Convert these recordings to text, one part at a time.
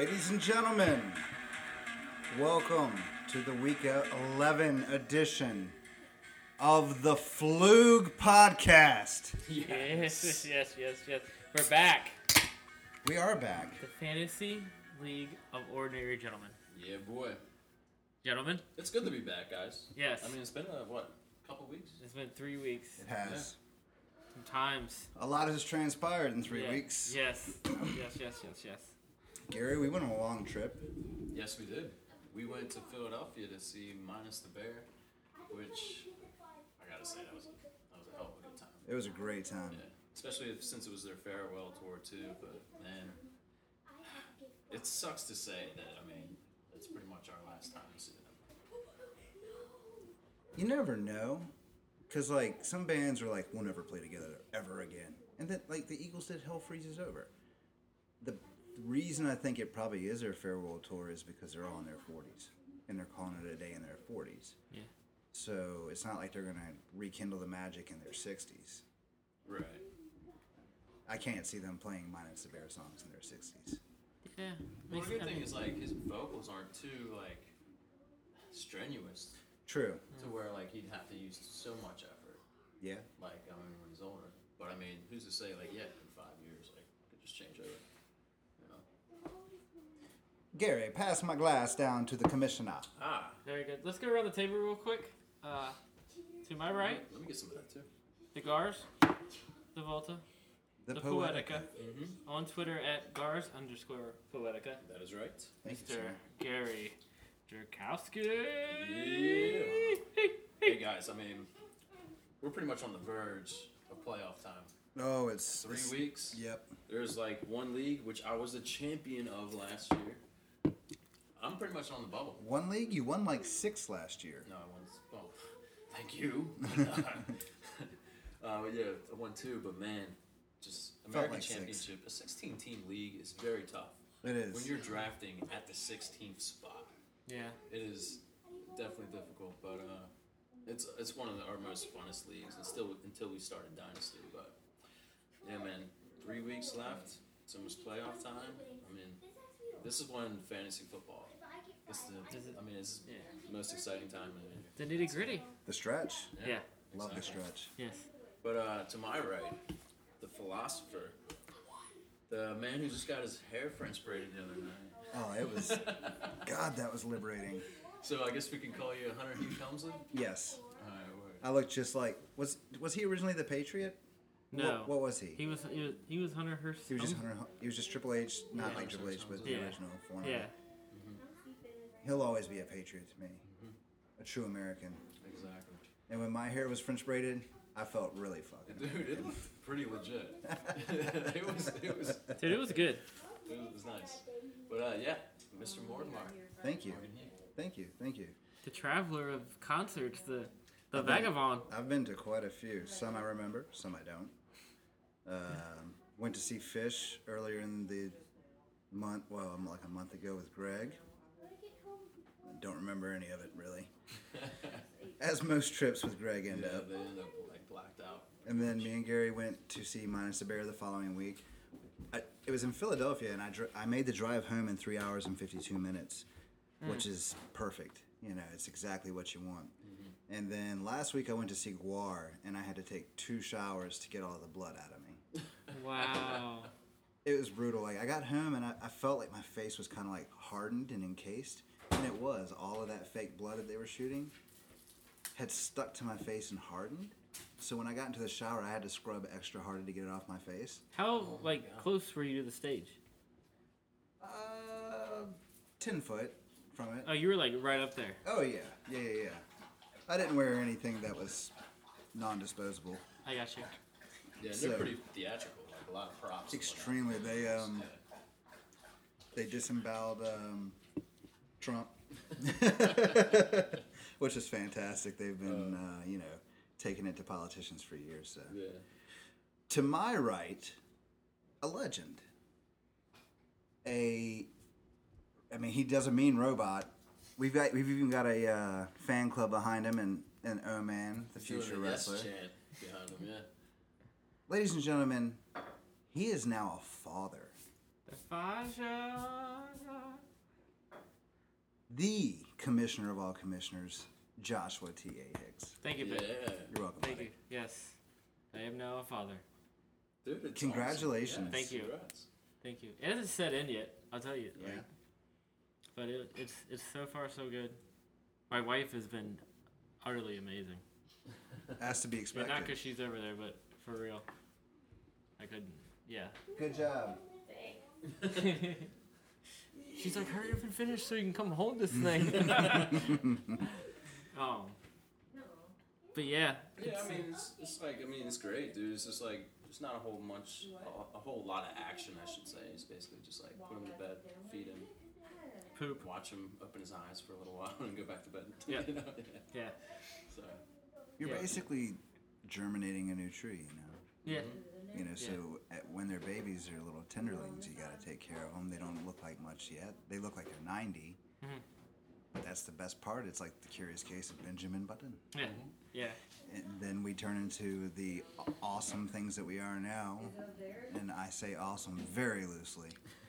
Ladies and gentlemen, welcome to the Week 11 edition of the Flug Podcast. Yes. We're back. We are back. The Fantasy League of Ordinary Gentlemen. Yeah, boy. Gentlemen? It's good to be back, guys. Yes. I mean, it's been, a couple weeks? It's been 3 weeks. It has. Sometimes. A lot has transpired in 3 weeks. Yes. Gary, we went on a long trip. Yes, we did. We went to Philadelphia to see Minus the Bear, which, I gotta say, that was a hell of a good time. It was a great time. Yeah. Especially since it was their farewell tour, too. But, man, it sucks to say that, it's pretty much our last time to see them. You never know. Because, some bands are like, we'll never play together ever again. And then, the Eagles did Hell Freezes Over. The reason I think it probably is their farewell tour is because they're all in their 40s. And they're calling it a day in their 40s. Yeah. So, it's not like they're going to rekindle the magic in their 60s. Right. I can't see them playing Minus the Bear songs in their 60s. Yeah. Well, the good thing is, his vocals aren't too, strenuous. True. To where, he'd have to use so much effort. Yeah. When he's older. But, who's to say, in 5 years, it could just change over. You know? Gary, pass my glass down to the commissioner. Ah. Very good. Let's go around the table real quick. To my right, Let me get some of that, too. the Gars, the Volta, The Poetica. Mm-hmm. On Twitter at Gars_Poetica. That is right. Thank you, Mr. sir. Gary Jerkowski. Yeah. Hey, guys, we're pretty much on the verge of playoff time. Oh, it's 3 weeks. Yep. There's, one league, which I was the champion of last year. I'm pretty much on the bubble. One league? You won 6 last year. No, I won. Well, thank you. Yeah, I won 2, but man, just American like 6. Championship, a 16-team league is very tough. It is. When you're drafting at the 16th spot, Yeah. it is definitely difficult, but it's one of our most funnest leagues, and still until we started Dynasty. But yeah, man, 3 weeks left. It's almost playoff time. This is when fantasy football. It's the most exciting time. The nitty gritty. The stretch. Yeah. Love the Exactly. stretch. Yes. But to my right, the philosopher, the man who just got his hair French braided the other night. Oh, it was... God, that was liberating. So I guess we can call you Hunter Hugh Helmsley? Yes. All right, word. I looked just like... Was he originally the Patriot? No. What was he? He was Hunter Hearst. He was just Hunter... He was just Triple H, not Yeah, like Triple H, but the Yeah. original form. Yeah. He'll always be a Patriot to me. A true American. Exactly. And when my hair was French braided, I felt really fucking... Dude, it looked pretty legit. it was Dude, it was good. It was nice. But yeah, Mr. Mortimer. Thank you. Morgan Heath. Thank you. The traveler of concerts, the I've been- vagabond. I've been to quite a few. Some I remember, some I don't. Went to see Fish earlier in the month. Well, a month ago with Greg. Don't remember any of it really. As most trips with Greg end Yeah, up. they end up blacked out. And then me and Gary went to see Minus the Bear the following week. It was in Philadelphia, and I made the drive home in 3 hours and 52 minutes, which is perfect. It's exactly what you want. And then last week I went to see Guar, and I had to take 2 showers to get all the blood out of me. Wow. It was brutal. I got home, and I felt like my face was kind of hardened and encased, and it was. All of that fake blood that they were shooting had stuck to my face and hardened. So when I got into the shower, I had to scrub extra hard to get it off my face. How close were you to the stage? 10 foot from it. Oh, you were right up there. Oh, yeah. Yeah. I didn't wear anything that was non-disposable. I got you. Yeah, they're So- pretty theatrical. A lot of props. and Extremely. They disemboweled Trump, which is fantastic. They've been, taking it to politicians for years. So. Yeah. To my right, a legend. He does a mean robot. We've even got a fan club behind him, and O-Man, the Doing future the wrestler. Yes chant behind him, yeah. Ladies and gentlemen, he is now a father. The commissioner of all commissioners, Joshua T.A. Hicks. Thank you, Yeah. Ben. You're welcome, Thank buddy. you. Yes. I am now a father. Dude, it's Congratulations. awesome. Thank you. Congrats. Thank you. It hasn't set in yet, I'll tell you. Yeah. Like, but it's so far so good. My wife has been utterly amazing. Has to be Yeah, expected. not because she's over there, but for real. I couldn't. Yeah. Good job. She's like, hurry up and finish so you can come hold this thing. But yeah. Yeah, I mean, it's like, I mean, it's great, dude. It's just like, there's not a whole lot of action, I should say. It's basically just like put him to bed, feed him, Poop. watch him open his eyes for a little while, and go back to bed. Yeah. You know? Yeah. So, You're Yeah. basically germinating a new tree, you know. Yeah. You know, so when they're babies, they're little tenderlings. You got to take care of them. They don't look like much yet. They look like they're 90. But that's the best part. It's like the curious case of Benjamin Button. Yeah. Yeah. And then we turn into the awesome things that we are now. And I say awesome very loosely.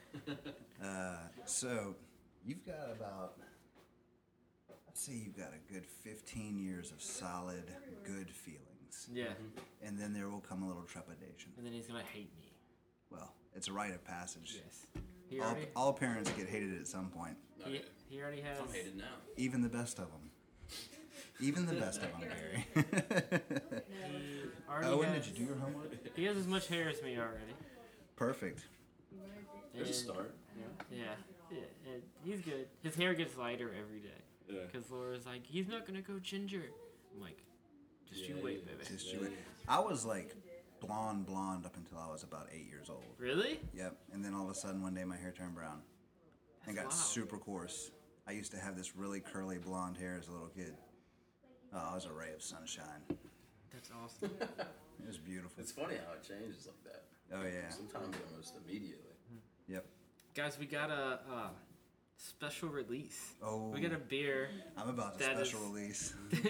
So you've got about, I'd say you've got a good 15 years of solid, good feelings. Yeah. And then there will come a little trepidation. And then he's gonna hate me. Well, it's a rite of passage. Yes. He already. All parents get hated at some point. no, He, he already has. I'm hated now. Even the best of them. Even the best of them, Gary. He already Owen, has, did you do your homework? He has as much hair as me already. Perfect. There's a And- start. Yeah. And he's good. His hair gets lighter every day. Yeah. Because Laura's like, he's not gonna go ginger. I'm like, just you wait, baby. Just you wait. I was like blonde up until I was about 8 years old. Really? Yep. And then all of a sudden one day my hair turned brown. And got That's wild. super coarse. I used to have this really curly blonde hair as a little kid. Oh, I was a ray of sunshine. That's awesome. It was beautiful. It's funny how it changes like that. Oh, yeah. Sometimes almost immediately. Yep. Guys, we got a special release. Oh. We got a beer. I'm about to That special is- release.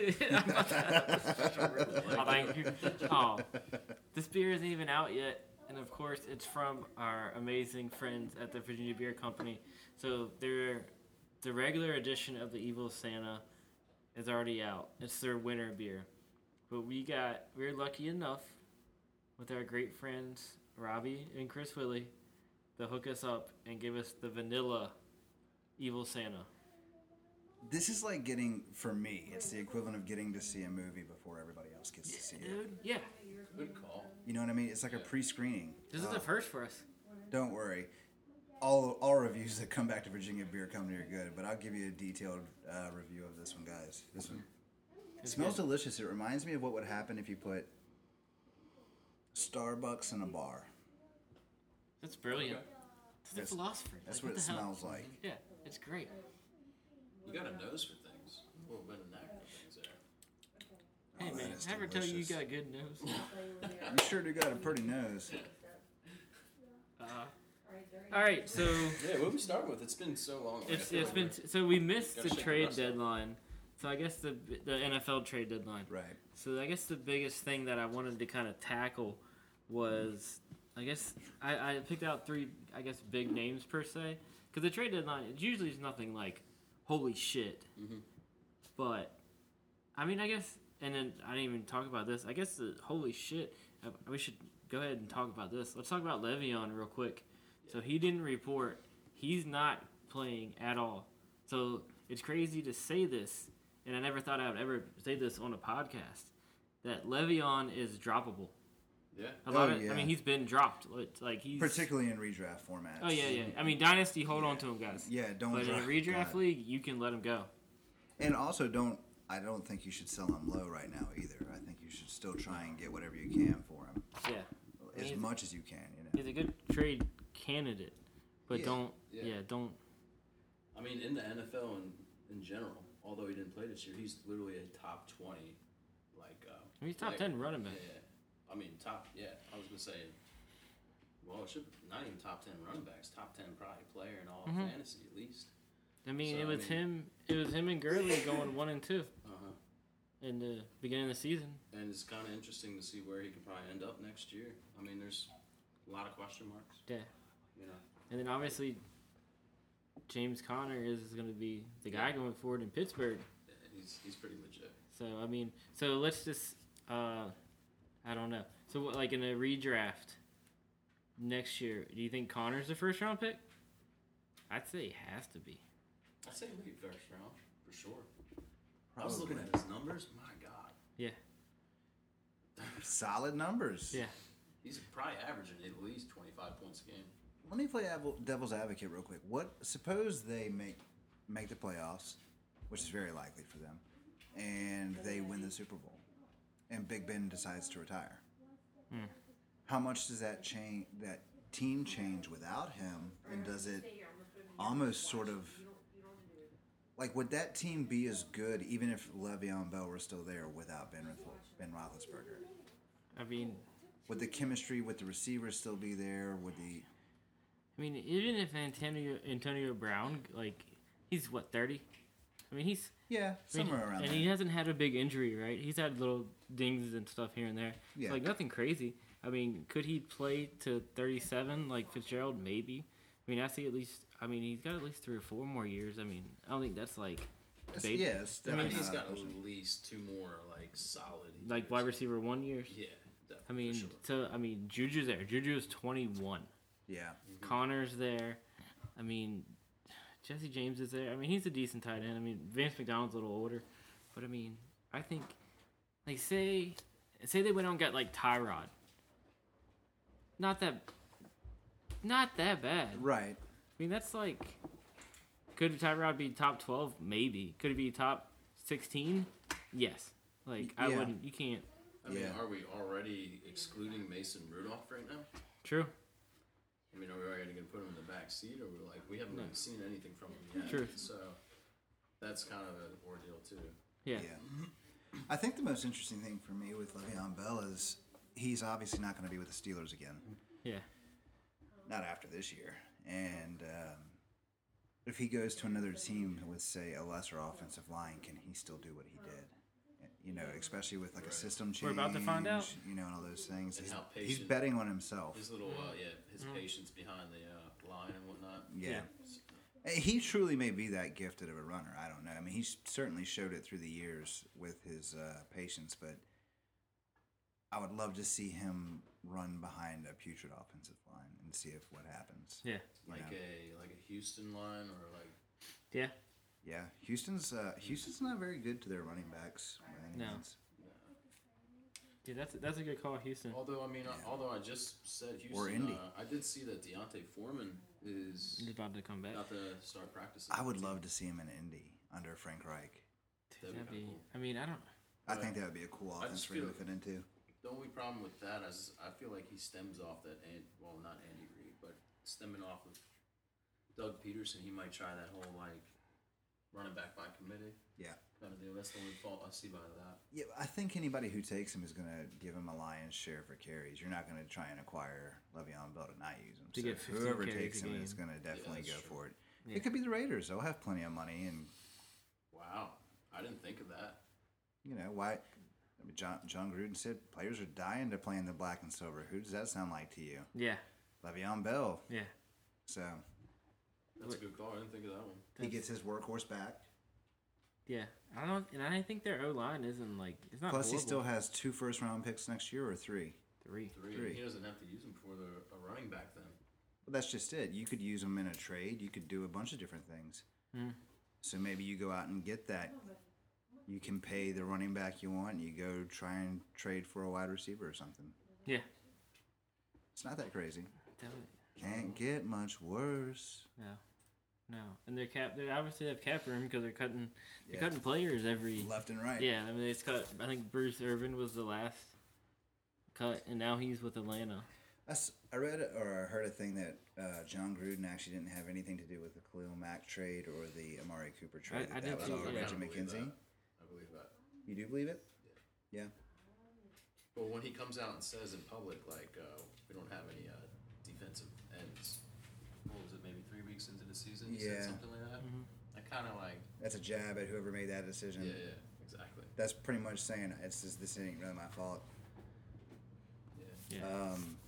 Oh, thank you. Oh, this beer isn't even out yet, and of course, it's from our amazing friends at the Virginia Beer Company. So the regular edition of the Evil Santa is already out. It's their winter beer, but we're lucky enough with our great friends Robbie and Chris Willie to hook us up and give us the vanilla Evil Santa. This is like getting, for me, it's the equivalent of getting to see a movie before everybody else gets to see it. Dude, yeah, Good call. You know what I mean? It's like a pre-screening. this is the first for us. Don't worry. All reviews that come back to Virginia Beer Company are good, but I'll give you a detailed review of this one, guys. This one smells delicious. It reminds me of what would happen if you put Starbucks in a bar. That's brilliant. Okay. It's That's- the philosopher. That's Like, what it the hell? smells like. Yeah, it's great. You got a nose for things. A little bit of knack for things there. Hey Oh, that man, is ever tell you delicious. got a good nose? You sure do got a pretty nose. All right, so Yeah, what we start with? It's been so long. it's been so we missed Gotta the shake the trade rust up. deadline. So I guess the NFL trade deadline. Right. So I guess the biggest thing that I wanted to kind of tackle was I guess I picked out three big names per se because the trade deadline it usually is nothing like holy shit, but I mean I guess and then I didn't even talk about this. I guess the holy shit we should go ahead and talk about this. Let's talk about Le'Veon real quick. So he didn't report. He's not playing at all. So it's crazy to say this, and I never thought I would ever say this on a podcast, that Le'Veon is droppable. Yeah. A lot Oh, of, yeah. I mean, he's been dropped. It's like he's. Particularly in redraft formats. Oh yeah, yeah. I mean, Dynasty, hold on to him, guys. Yeah, don't But in a drop- redraft God. league, you can let him go. And also I don't think you should sell him low right now either. I think you should still try and get whatever you can for him. Yeah. As He's- much as you can, you know. He's a good trade candidate, but Yeah. don't. I mean, in the NFL and in general, although he didn't play this year, he's literally a top 20, like. He's top like- 10 running back. Yeah. I mean, top. Yeah, I was gonna say. Well, it should not even top 10 running backs. Top 10 probably player in all of fantasy at least. I mean, So, it I was mean- him. It was him and Gurley going 1 and 2 Uh-huh. in the beginning of the season. And it's kind of interesting to see where he could probably end up next year. I mean, there's a lot of question marks. Yeah. You know. And then obviously, James Conner is going to be the guy going forward in Pittsburgh. Yeah, he's pretty legit. So I mean, so let's just I don't know. So what, like in a redraft next year, do you think Connor's the first round pick? I'd say he has to be. I'd say late first round for sure. I Probably. was looking at his numbers. My God, Yeah. Solid numbers. Yeah. he's probably averaging at least 25 points a game. Let me play devil's advocate real quick. Suppose they make the playoffs, which is very likely for them, and they win the Super Bowl, and Big Ben decides to retire. How much does that team change without him, and does it almost sort of like, would that team be as good even if Le'Veon Bell were still there without Ben Roethlisberger? I mean, Would the chemistry with the receivers still be there? even if Antonio Brown, like, he's what, 30? I mean, he's Somewhere around and there. he hasn't had a big injury, right? He's had little dings and stuff here and there. Yeah. It's like nothing crazy. I mean, could he play to 37 like Fitzgerald? Maybe. I mean, I see at least. I mean, he's got at least 3 or 4 more years. I mean, I don't think that's like. Big. Yes, I mean, definitely he's not got a question. at least 2 more like solid. Like years. wide receiver 1 years. Yeah, definitely. I mean, for sure. Juju's there. Juju is 21. Yeah. Connor's there. I mean, Jesse James is there. I mean, he's a decent tight end. I mean, Vance McDonald's a little older, but I mean, I think, like, say they went out and got like Tyrod. Not that bad. Right. I mean, that's like, could Tyrod be top 12? Maybe. Could he be top 16? Yes. Like, I Yeah. wouldn't. You can't. I mean, Yeah. are we already excluding Mason Rudolph right now? True. I mean, are we already going to put him in the back seat, or we're like, we haven't really seen anything from him yet? True. So that's kind of an ordeal too. Yeah. I think the most interesting thing for me with Le'Veon Bell is he's obviously not going to be with the Steelers again. Yeah. Not after this year. And if he goes to another team with, say, a lesser offensive line, can he still do what he did? You know, especially with like a system change. We're about to find out. You know, and all those things. And He's, how he's patient- betting on himself. His little, his patience behind the line and whatnot. Yeah. He truly may be that gifted of a runner. I don't know. I mean, he's certainly showed it through the years with his patience, but I would love to see him run behind a putrid offensive line and see if what happens. Yeah. Like a Houston line or like Yeah. Yeah, Houston's not very good to their running backs. By any No. means. Dude, that's a good call, Houston. although I mean although I just said Houston, Or Indy. I did see that Deontay Foreman is He's about to come back. about to start practicing. I would love to see him in Indy under Frank Reich. That'd That'd be be. kinda cool. I mean, I don't. I think that would be a cool I offense just for him to feel- fit into. The only problem with that is I feel like he stems off that, not Andy Reid, but stemming off of Doug Peterson. He might try that whole like running back by committee Yeah. kind of deal. That's the only fault I see by that. Yeah, I think anybody who takes him is going to give him a lion's share for carries. You're not going to try and acquire Le'Veon Bell to not use him. To So get 15 whoever carries takes a him game. is going to definitely that's go true. for it. Yeah. It could be the Raiders. They'll have plenty of money, and Wow, I didn't think of that. you know why. I mean, John Gruden said players are dying to play in the black and silver. Who does that sound like to you? Yeah. Le'Veon Bell. Yeah. So That's a good call. I didn't think of that one. he gets his workhorse back. Yeah. I don't. And I think their O line isn't like. It's not. Plus, he horrible. still has 2 first-round picks next year, or 3. 3. Three. He doesn't have to use him for a running back then. Well, that's just it. You could use them in a trade. You could do a bunch of different things. So maybe you go out and get that. You can pay the running back you want. You go try and trade for a wide receiver or something. Yeah. It's not that crazy. Definitely. Can't get much worse. No. And their cap. They obviously have cap room because they're cutting. They're Yeah. cutting players every. Left and right. Yeah. I mean, it's cut. I think Bruce Irvin was the last cut, and now he's with Atlanta. I read or I heard a thing that John Gruden actually didn't have anything to do with the Khalil Mack trade or the Amari Cooper trade. I that did was too, all yeah. Reggie I believe McKenzie. that. I believe that. You do believe it? Yeah. Well, when he comes out and says in public, like, we don't have any defensive ends, what was it, maybe 3 weeks into the season? He Yeah. said something like that. I kind of like, That's a jab at whoever made that decision. yeah, exactly. That's pretty much saying this ain't really my fault. Yeah. Yeah.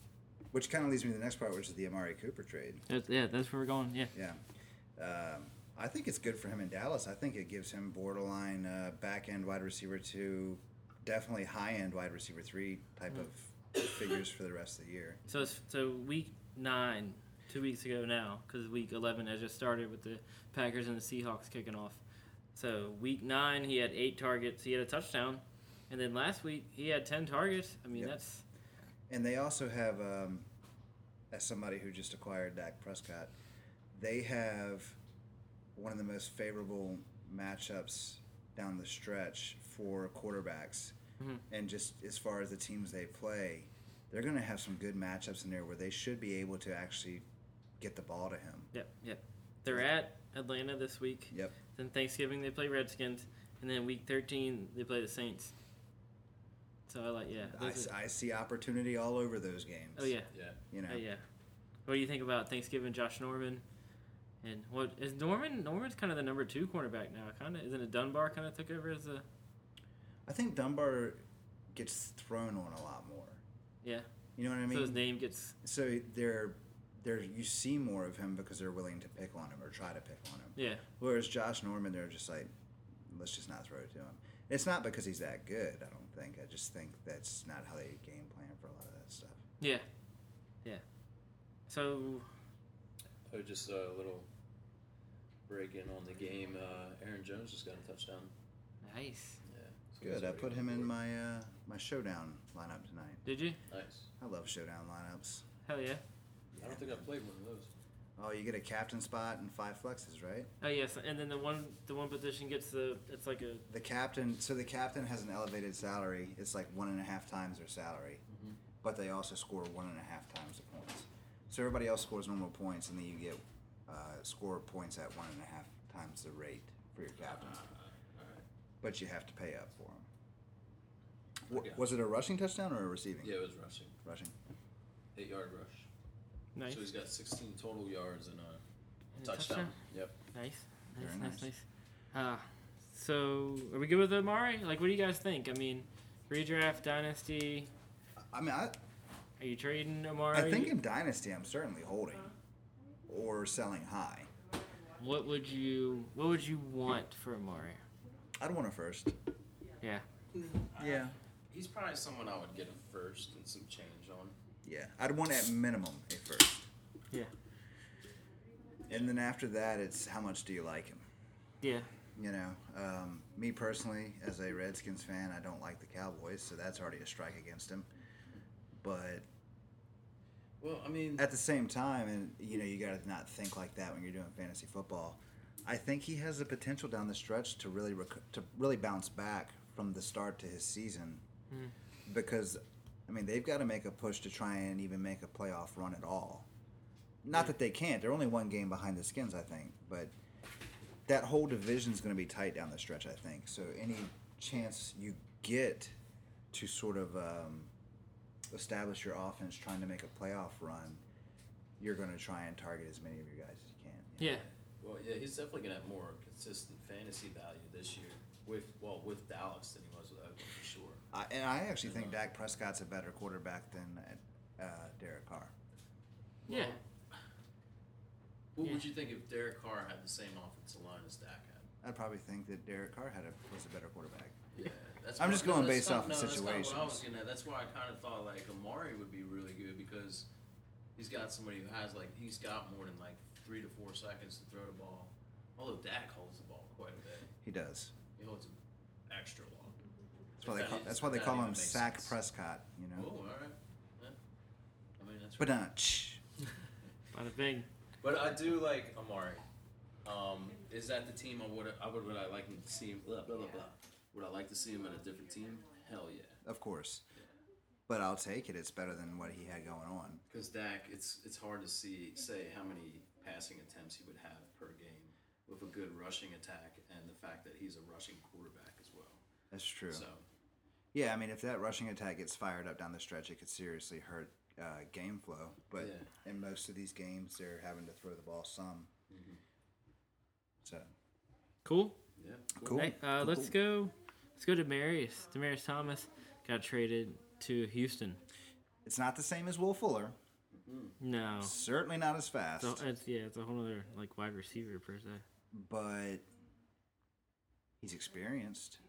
Which kind of leads me to the next part, which is the Amari Cooper trade. That's where we're going. Yeah. Yeah. I think it's good for him in Dallas. I think it gives him borderline back-end wide receiver 2, definitely high-end wide receiver 3 type of figures for the rest of the year. So week 9, 2 weeks ago now, because week 11 has just started with the Packers and the Seahawks kicking off. So week 9, he had 8 targets. He had a touchdown. And then last week, he had 10 targets. I mean, Yep. that's... And they also have, as somebody who just acquired Dak Prescott, they have one of the most favorable matchups down the stretch for quarterbacks. Mm-hmm. And just as far as the teams they play, they're going to have some good matchups in there where they should be able to actually get the ball to him. Yep. They're at Atlanta this week. Yep. Then Thanksgiving, they play Redskins. And then week 13, they play the Saints. So I see opportunity all over those games. Oh, yeah. Yeah. You know. Oh, yeah. What do you think about Thanksgiving, Josh Norman? And what is Norman? Norman's kind of the number 2 cornerback now. Kind of isn't it Dunbar kind of took over as a? I think Dunbar gets thrown on a lot more. Yeah. You know what I mean? So his name gets. So they're you see more of him because they're willing to pick on him or try to pick on him. Yeah. Whereas Josh Norman, they're just like, let's just not throw it to him. It's not because he's that good, I don't think. I just think that's not how they game plan for a lot of that stuff. Yeah. So. Oh, just a little break in on the game. Aaron Jones just got a touchdown. Nice. Yeah. So Good. he's I already put on him the in board. my showdown lineup tonight. Did you? Nice. I love showdown lineups. Hell yeah. I don't think I played one of those. Oh, you get a captain spot and 5 flexes, right? Oh yes, and then the one position gets it's like a. The captain has an elevated salary. It's like 1.5 times their salary, but they also score 1.5 times the points. So everybody else scores normal points, and then you get score points at 1.5 times the rate for your captain. But you have to pay up for them. Okay. Was it a rushing touchdown or a receiving? Yeah, it was rushing. Rushing. 8-yard rush. Nice. So he's got 16 total yards and a And a touchdown. Yep. Nice. Very nice. So are we good with Amari? Like, what do you guys think? I mean, redraft, dynasty. I mean, Are you trading Amari? I think in Dynasty, I'm certainly holding or selling high. What would you want for Amari? I'd want a first. Yeah. Yeah. He's probably someone I would get a first and some change on. Yeah. I'd want at minimum a first. Yeah. And then after that, it's how much do you like him? Yeah. You know, me personally, as a Redskins fan, I don't like the Cowboys, so that's already a strike against him. But Well, I mean, at the same time, and you know, you got to not think like that when you're doing fantasy football. I think he has the potential down the stretch to really bounce back from the start to his season, because I mean they've got to make a push to try and even make a playoff run at all. Not that they can't; they're only one game behind the Skins, I think, but that whole division is going to be tight down the stretch, I think. So any chance you get to sort of establish your offense trying to make a playoff run, you're going to try and target as many of your guys as you can. Yeah. well, yeah, he's definitely gonna have more consistent fantasy value this year with Dallas than he was with Oakland for sure. I actually think Dak Prescott's a better quarterback than Derek Carr. Yeah. What Yeah. would you think if Derek Carr had the same offensive line as Dak had? I'd probably think that Derek Carr was a better quarterback. Yeah, that's. I'm why- just going that's based not- off of no, that's not what I was situations. getting at. That's why I kind of thought like Amari would be really good because he's got somebody who has he's got more than 3 to 4 seconds to throw the ball. Although Dak holds the ball quite a bit, He does. he holds it extra long. That's why they call him Sack Prescott. You Oh, know. all right. Yeah. I mean that's. But Bada bing. But I do like Amari. Is that the team would I like him to see him? Blah blah blah blah. Would I like to see him at a different team? Hell yeah. of course. But I'll take it. It's better than what he had going on. Because Dak, it's hard to say how many passing attempts he would have per game with a good rushing attack and the fact that he's a rushing quarterback as well. That's true. So Yeah, I mean, if that rushing attack gets fired up down the stretch, it could seriously hurt game flow. But in most of these games, they're having to throw the ball some. So Cool. yeah, cool. Hey, Cool, let's cool. go to Demarius Thomas got traded to Houston. It's not the same as Will Fuller. No. Certainly not as fast. So it's a whole other like wide receiver per se. But he's experienced,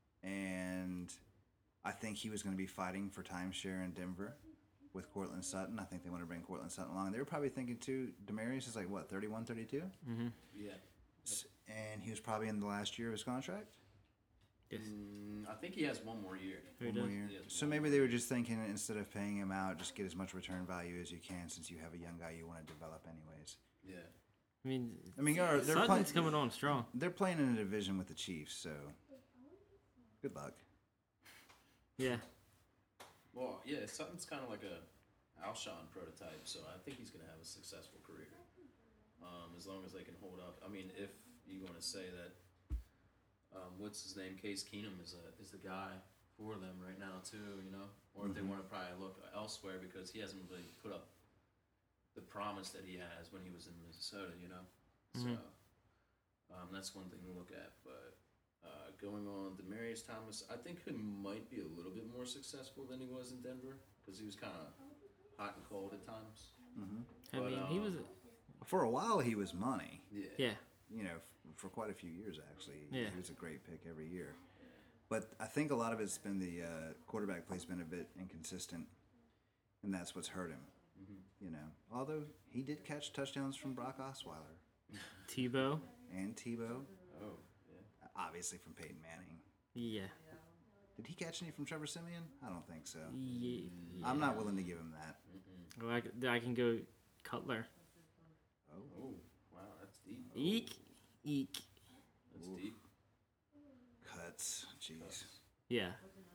and I think he was going to be fighting for timeshare in Denver with Cortland Sutton. I think they want to bring Cortland Sutton along. They were probably thinking too, Demarius is like what, 31, 32? Mm-hmm. Yeah. And he was probably in the last year of his contract. Yes. I think he has one more year. Who One does? more year. He has So one maybe more they were year. just thinking instead of paying him out, just get as much return value as you can since you have a young guy you want to develop anyways. Yeah. I mean, They're Sutton's playing. coming on strong. They're playing in a division with the Chiefs, so good luck. Yeah. Well, yeah, Sutton's kind of like a Alshon prototype, so I think he's going to have a successful career. As long as they can hold up. I mean, if you want to say that, what's his name, Case Keenum is the guy for them right now too, you know, or if they want to probably look elsewhere because he hasn't really put up the promise that he has when he was in Minnesota, you know. So that's one thing to look at. But going on, Demaryius Thomas, I think he might be a little bit more successful than he was in Denver because he was kind of hot and cold at times. I mean, he was. For a while, he was money. Yeah. You know, for quite a few years actually. Yeah. He was a great pick every year. But I think a lot of it's been the quarterback play's been a bit inconsistent, and that's what's hurt him. You know, although he did catch touchdowns from Brock Osweiler Tebow. and Tebow, Oh, yeah. obviously from Peyton Manning. Yeah. Did he catch any from Trevor Simeon? I don't think so. Yeah. I'm not willing to give him that. Well, I can go Cutler. Oh, wow, that's deep. Eek. Eek. That's deep. Cuts. Jeez. Yeah.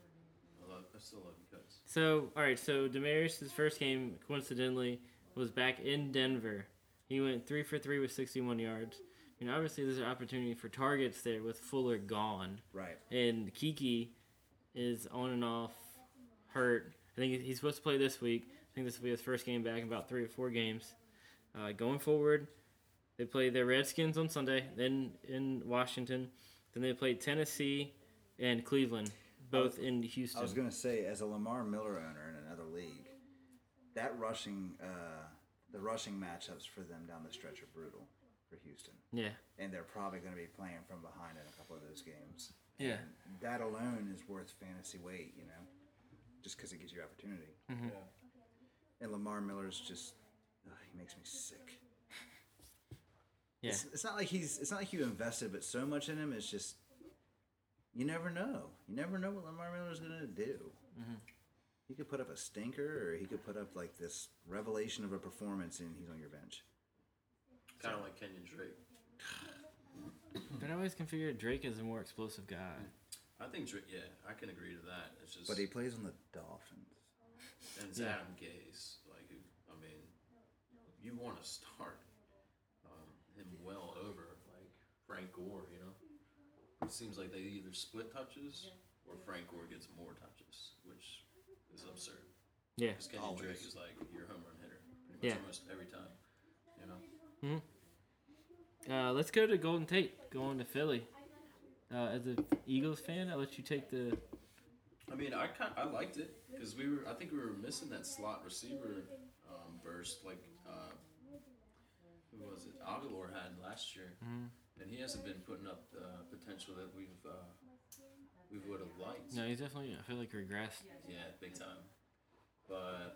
I still love you cuts. So, all right. So Demarius' first game, coincidentally, was back in Denver. He went 3 for 3 with 61 yards. You know, obviously, there's an opportunity for targets there with Fuller gone, Right. and Kiki is on and off, hurt. I think he's supposed to play this week. I think this will be his first game back in about 3 or 4 games. Going forward, they play the Redskins on Sunday, then in Washington, then they play Tennessee and Cleveland, both in Houston. I was going to say, as a Lamar Miller owner in another league, that rushing, the rushing matchups for them down the stretch are brutal for Houston. Yeah. And they're probably going to be playing from behind in a couple of those games. Yeah. And that alone is worth fantasy weight, you know, just because it gives you opportunity. Yeah. And Lamar Miller's just, he makes me sick. Yeah. It's not like you invested but so much in him. It's just you never know. You never know what Lamar Miller's gonna do. He could put up a stinker, or he could put up like this revelation of a performance, and he's on your bench. Kind of like Kenyon Drake. But I always configured Drake as a more explosive guy. I think Drake, yeah, I can agree to that. It's just. But he plays on the Dolphins. And it's Yeah. Adam Gase. Like, I mean, you want to start him well over, like, Frank Gore, you know? It seems like they either split touches or Frank Gore gets more touches, which is absurd. Yeah. Because Kenyon Always. Drake is like your home run hitter pretty much Yeah. almost every time, you know? Let's go to Golden Tate, going to Philly. As an Eagles fan, I'll let you take the. I mean, I liked it because I think we were missing that slot receiver burst like who was it? Aguilar had last year, and he hasn't been putting up the potential that we would have liked. No, he's definitely. I feel like regressed. Yeah, big time. But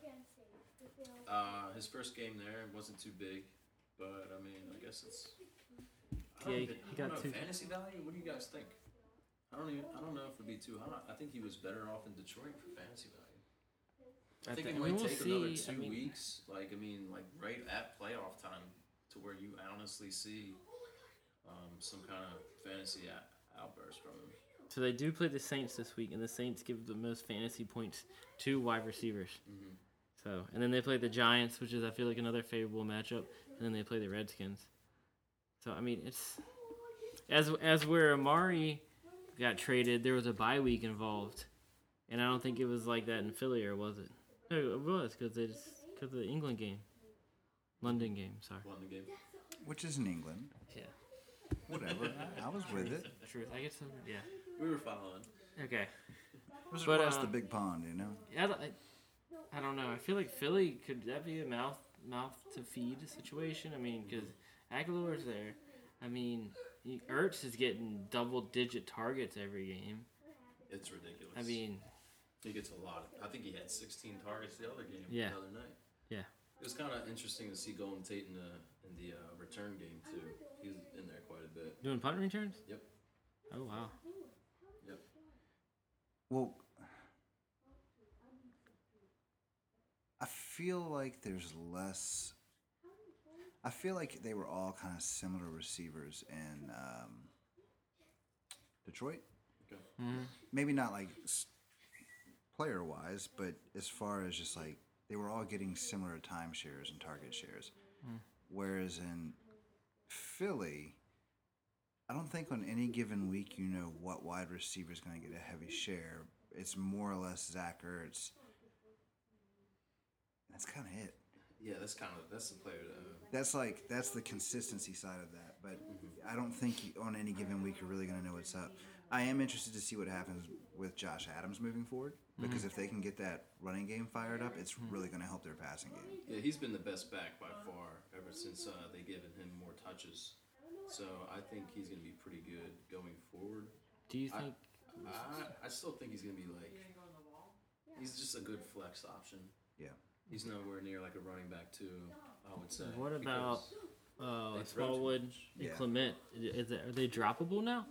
his first game there wasn't too big, but I mean, I guess it's. I Yeah, don't, he I got don't know, two. fantasy value. What do you guys think? I don't know if it'd be too hot. I think he was better off in Detroit for fantasy value. I think it might we'll take another see. 2 weeks. Like right at playoff time, to where you honestly see some kind of fantasy outburst from him. So they do play the Saints this week, and the Saints give the most fantasy points to wide receivers. So, and then they play the Giants, which is I feel like another favorable matchup, and then they play the Redskins. So I mean, it's as where Amari got traded, there was a bye week involved, and I don't think it was like that in Philly, or was it? No, it was because of the England game, London game. Sorry. Won the game. Which is in England. Yeah. Whatever. I was with it. Truth. I guess. Yeah. We were following. Okay. It was But, across the big pond, you know. I I don't know. I feel like Philly could that be a mouth to feed situation? I mean, because Aguilar's there. I mean, Ertz is getting double-digit targets every game. It's ridiculous. I mean, he gets a lot. I think he had 16 targets the other game. Yeah. The other night. Yeah. It was kind of interesting to see Golden Tate in the return game too. He was in there quite a bit. Doing punt returns? Yep. Oh wow. Yep. Well, I feel like there's less. I feel like they were all kind of similar receivers in Detroit. Okay. Mm-hmm. Maybe not like player wise, but as far as just like they were all getting similar timeshares and target shares. Whereas in Philly, I don't think on any given week you know what wide receiver is going to get a heavy share. It's more or less Zach Ertz. That's kind of it. Yeah, that's the player. That's the consistency side of that. But I don't think on any given week you're really going to know what's up. I am interested to see what happens with Josh Adams moving forward because if they can get that running game fired up, it's really going to help their passing game. Yeah, he's been the best back by far ever since they given him more touches. So I think he's going to be pretty good going forward. Do you think? I still think he's going to be like. He's just a good flex option. Yeah. He's nowhere near like a running back too, I would say. What about they throw too Smallwood much. and Yeah. Clement? Are they droppable now?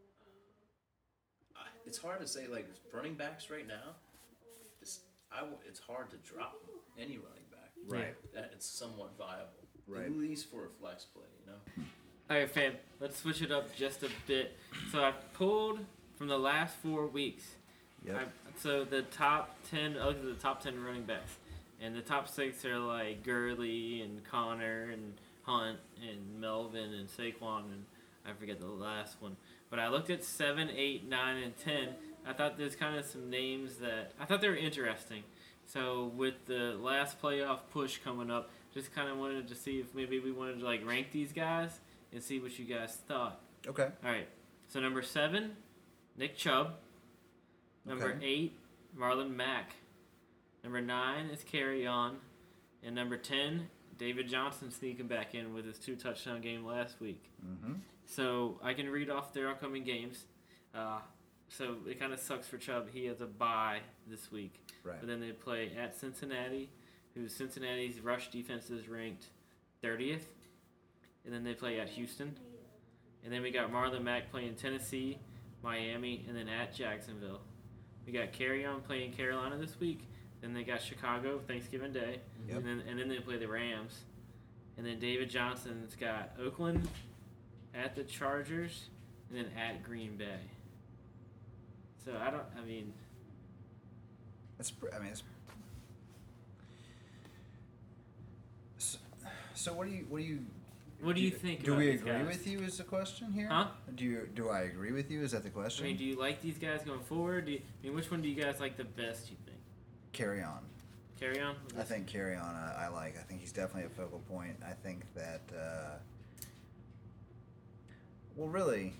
It's hard to say. Like running backs right now, it's hard to drop any running back. Right. That it's somewhat viable. Right. At least for a flex play, you know. All right, fam. Let's switch it up just a bit. So I pulled from the last 4 weeks. Yep. So the top 10, the top 10 running backs, and the top 6 are like Gurley and Connor and Hunt and Melvin and Saquon and I forget the last one. But I looked at 7, 8, 9, and 10. I thought there's kind of some names that I thought they were interesting. So with the last playoff push coming up, just kind of wanted to see if maybe we wanted to like rank these guys and see what you guys thought. Okay. All right. So number 7, Nick Chubb. Number Okay. 8, Marlon Mack. Number 9 is Carry On. And number 10, David Johnson sneaking back in with his 2-touchdown game last week. Mm-hmm. So I can read off their upcoming games. So it kind of sucks for Chubb. He has a bye this week. Right. But then they play at Cincinnati, who Cincinnati's rush defense is ranked 30th. And then they play at Houston. And then we got Marlon Mack playing Tennessee, Miami, and then at Jacksonville. We got Carry On playing Carolina this week. Then they got Chicago Thanksgiving Day. Yep. And then they play the Rams. And then David Johnson's got Oakland at the Chargers and then at Green Bay. So It's. So what do you? What do you think Do about we these agree guys? with you? Is the question here? Huh? Do I agree with you? Is that the question? I mean, do you like these guys going forward? Which one do you guys like the best, you think? Carry On. Carry On? I think Carry On. I like. I think he's definitely a focal point. I think that. Well, really,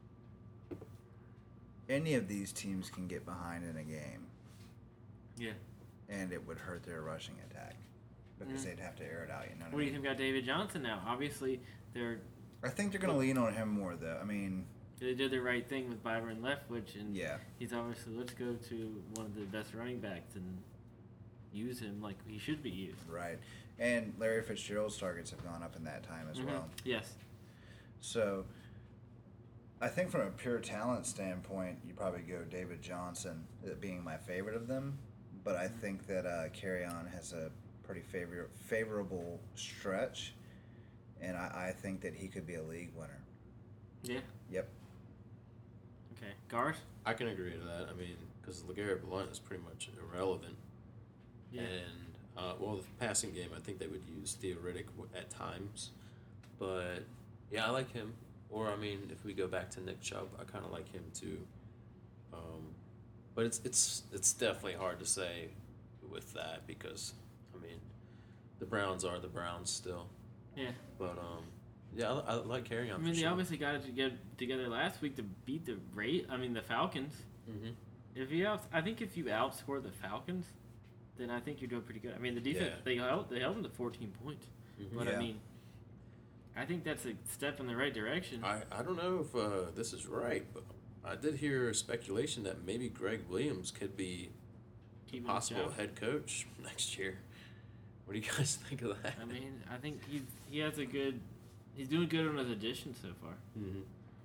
any of these teams can get behind in a game, Yeah. and it would hurt their rushing attack because they'd have to air it out. You know What what do I you mean? think about David Johnson now? Obviously, I think they're going to lean on him more, though. I mean, they did the right thing with Byron Leftwich, and yeah, he's obviously, let's go to one of the best running backs and use him like he should be used. right. And Larry Fitzgerald's targets have gone up in that time as well. Yes. So, I think from a pure talent standpoint, you probably go David Johnson being my favorite of them. But I think that Carry On has a pretty favorable stretch, and I think that he could be a league winner. Yeah. Yep. Okay. Garth? I can agree to that. I mean, because LeGarrette Blount is pretty much irrelevant. Yeah. And, the passing game, I think they would use Theoretic at times. But, yeah, I like him. Or, I mean, if we go back to Nick Chubb, I kind of like him too. But it's definitely hard to say with that because, I mean, the Browns are the Browns still. Yeah. But, yeah, I like Carry On. I mean, for they sure. obviously got it together last week to beat the Falcons. Mm-hmm. I think if you outscore the Falcons, then I think you're doing pretty good. I mean, the defense Yeah. they held them to 14 points, but I Yeah. mean, I think that's a step in the right direction. I don't know if this is right, but I did hear speculation that maybe Greg Williams could be Keeping his possible job. head coach next year. What do you guys think of that? I mean, I think he has a good. He's doing good on his addition so far. Mm-hmm.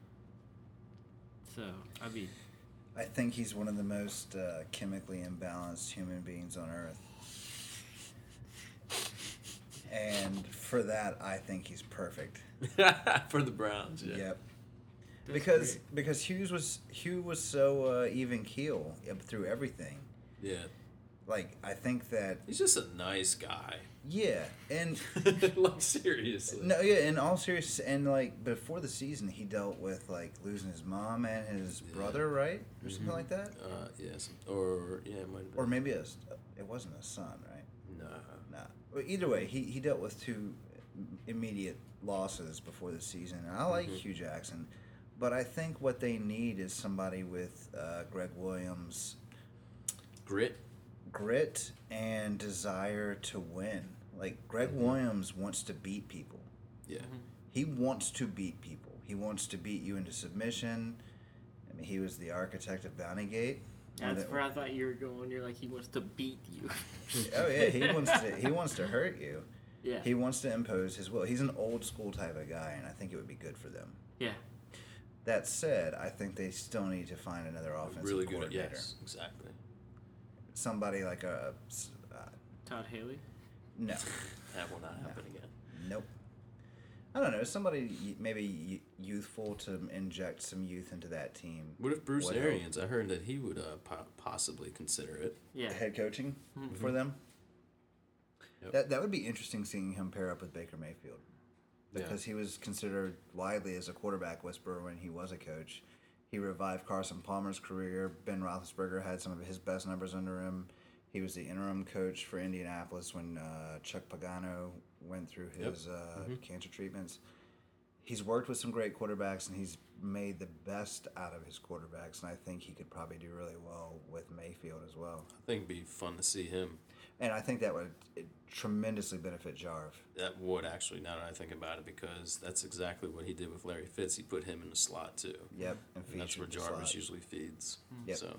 So I mean, I think he's one of the most chemically imbalanced human beings on earth. And for that, I think he's perfect. For the Browns, yeah. Yep. that's Because Hugh was so even keel through everything. Yeah. Like, I think that, He's just a nice guy. yeah, and Like, seriously. no, yeah, in all seriousness, and like before the season, he dealt with like losing his mom and his brother, right, or something like that, Yes. Or, yeah, it might have been. or maybe it wasn't a son, right? No. Nah. Well, either way, he dealt with two immediate losses before the season. And I like Hugh Jackson, but I think what they need is somebody with Greg Williams' grit and desire to win. Like, Greg Williams wants to beat people. Yeah. He wants to beat people. He wants to beat you into submission. I mean, he was the architect of Bounty Gate. That's where I thought you were going. You're like, he wants to beat you. Oh yeah, he wants to hurt you. Yeah. He wants to impose his will. He's an old school type of guy, and I think it would be good for them. Yeah. That said, I think they still need to find another offensive Really good. coordinator. Yes, exactly. Somebody like a Todd Haley. no, That will not happen again. nope. I don't know. Somebody maybe youthful to inject some youth into that team. What if Bruce Would help. Arians? I heard that he would possibly consider it. Yeah. Head coaching for them? That would be interesting seeing him pair up with Baker Mayfield. Because he was considered widely as a quarterback whisperer when he was a coach. He revived Carson Palmer's career. Ben Roethlisberger had some of his best numbers under him. He was the interim coach for Indianapolis when Chuck Pagano went through his cancer treatments. He's worked with some great quarterbacks, and he's made the best out of his quarterbacks, and I think he could probably do really well with Mayfield as well. I think it'd be fun to see him. And I think that would tremendously benefit Jarv. That would actually, now that I think about it, because that's exactly what he did with Larry Fitz. He put him in the slot too. Yep. And that's where featured the Jarvis slot. usually feeds. Yep. So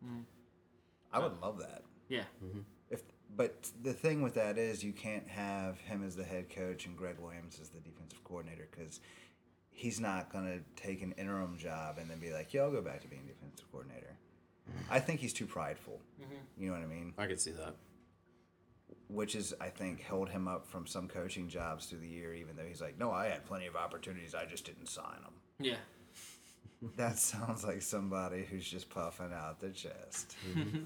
I would love that. Yeah. But the thing with that is you can't have him as the head coach and Greg Williams as the defensive coordinator because he's not going to take an interim job and then be like, yeah, I'll go back to being defensive coordinator. I think he's too prideful. You know what I mean? I could see that. Which is, I think, held him up from some coaching jobs through the year, even though he's like, no, I had plenty of opportunities. I just didn't sign them. Yeah. That sounds like somebody who's just puffing out their chest.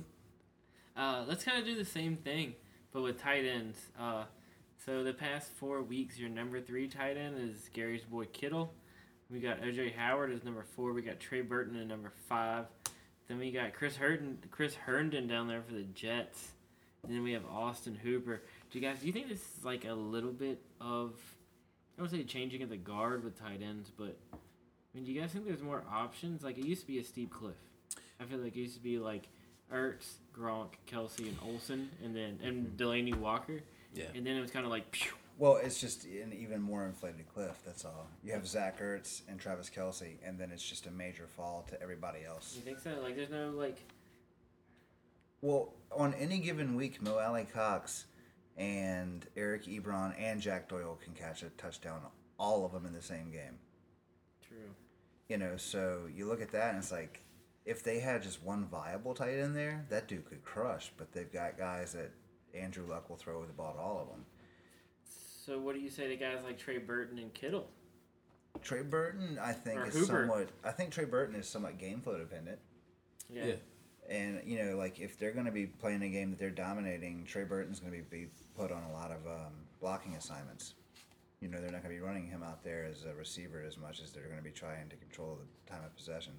Let's kind of do the same thing, but with tight ends. So the past 4 weeks, your number 3 tight end is Gary's boy Kittle. We got O.J. Howard as number 4. We got Trey Burton at number 5. Then we got Chris Herndon down there for the Jets. And then we have Austin Hooper. Do you think this is like a little bit of, I would say changing of the guard with tight ends, but I mean, do you guys think there's more options? Like, it used to be a steep cliff. I feel like it used to be like Ertz, Gronk, Kelsey, and Olsen, and Delaney Walker. Yeah. And then it was kind of like, phew. Well, it's just an even more inflated cliff, that's all. You have Zach Ertz and Travis Kelsey, and then it's just a major fall to everybody else. You think so? Like, there's no, like... Well, on any given week, Mo Alley Cox and Eric Ebron and Jack Doyle can catch a touchdown, all of them in the same game. True. You know, so you look at that and it's like, if they had just one viable tight end there, that dude could crush. But they've got guys that Andrew Luck will throw the ball to all of them. So what do you say to guys like Trey Burton and Kittle? Trey Burton, I think, Or is Hooper. somewhat. I think Trey Burton is somewhat game flow dependent. Yeah. And, you know, like, if they're going to be playing a game that they're dominating, Trey Burton's going to be put on a lot of blocking assignments. You know, they're not going to be running him out there as a receiver as much as they're going to be trying to control the time of possession.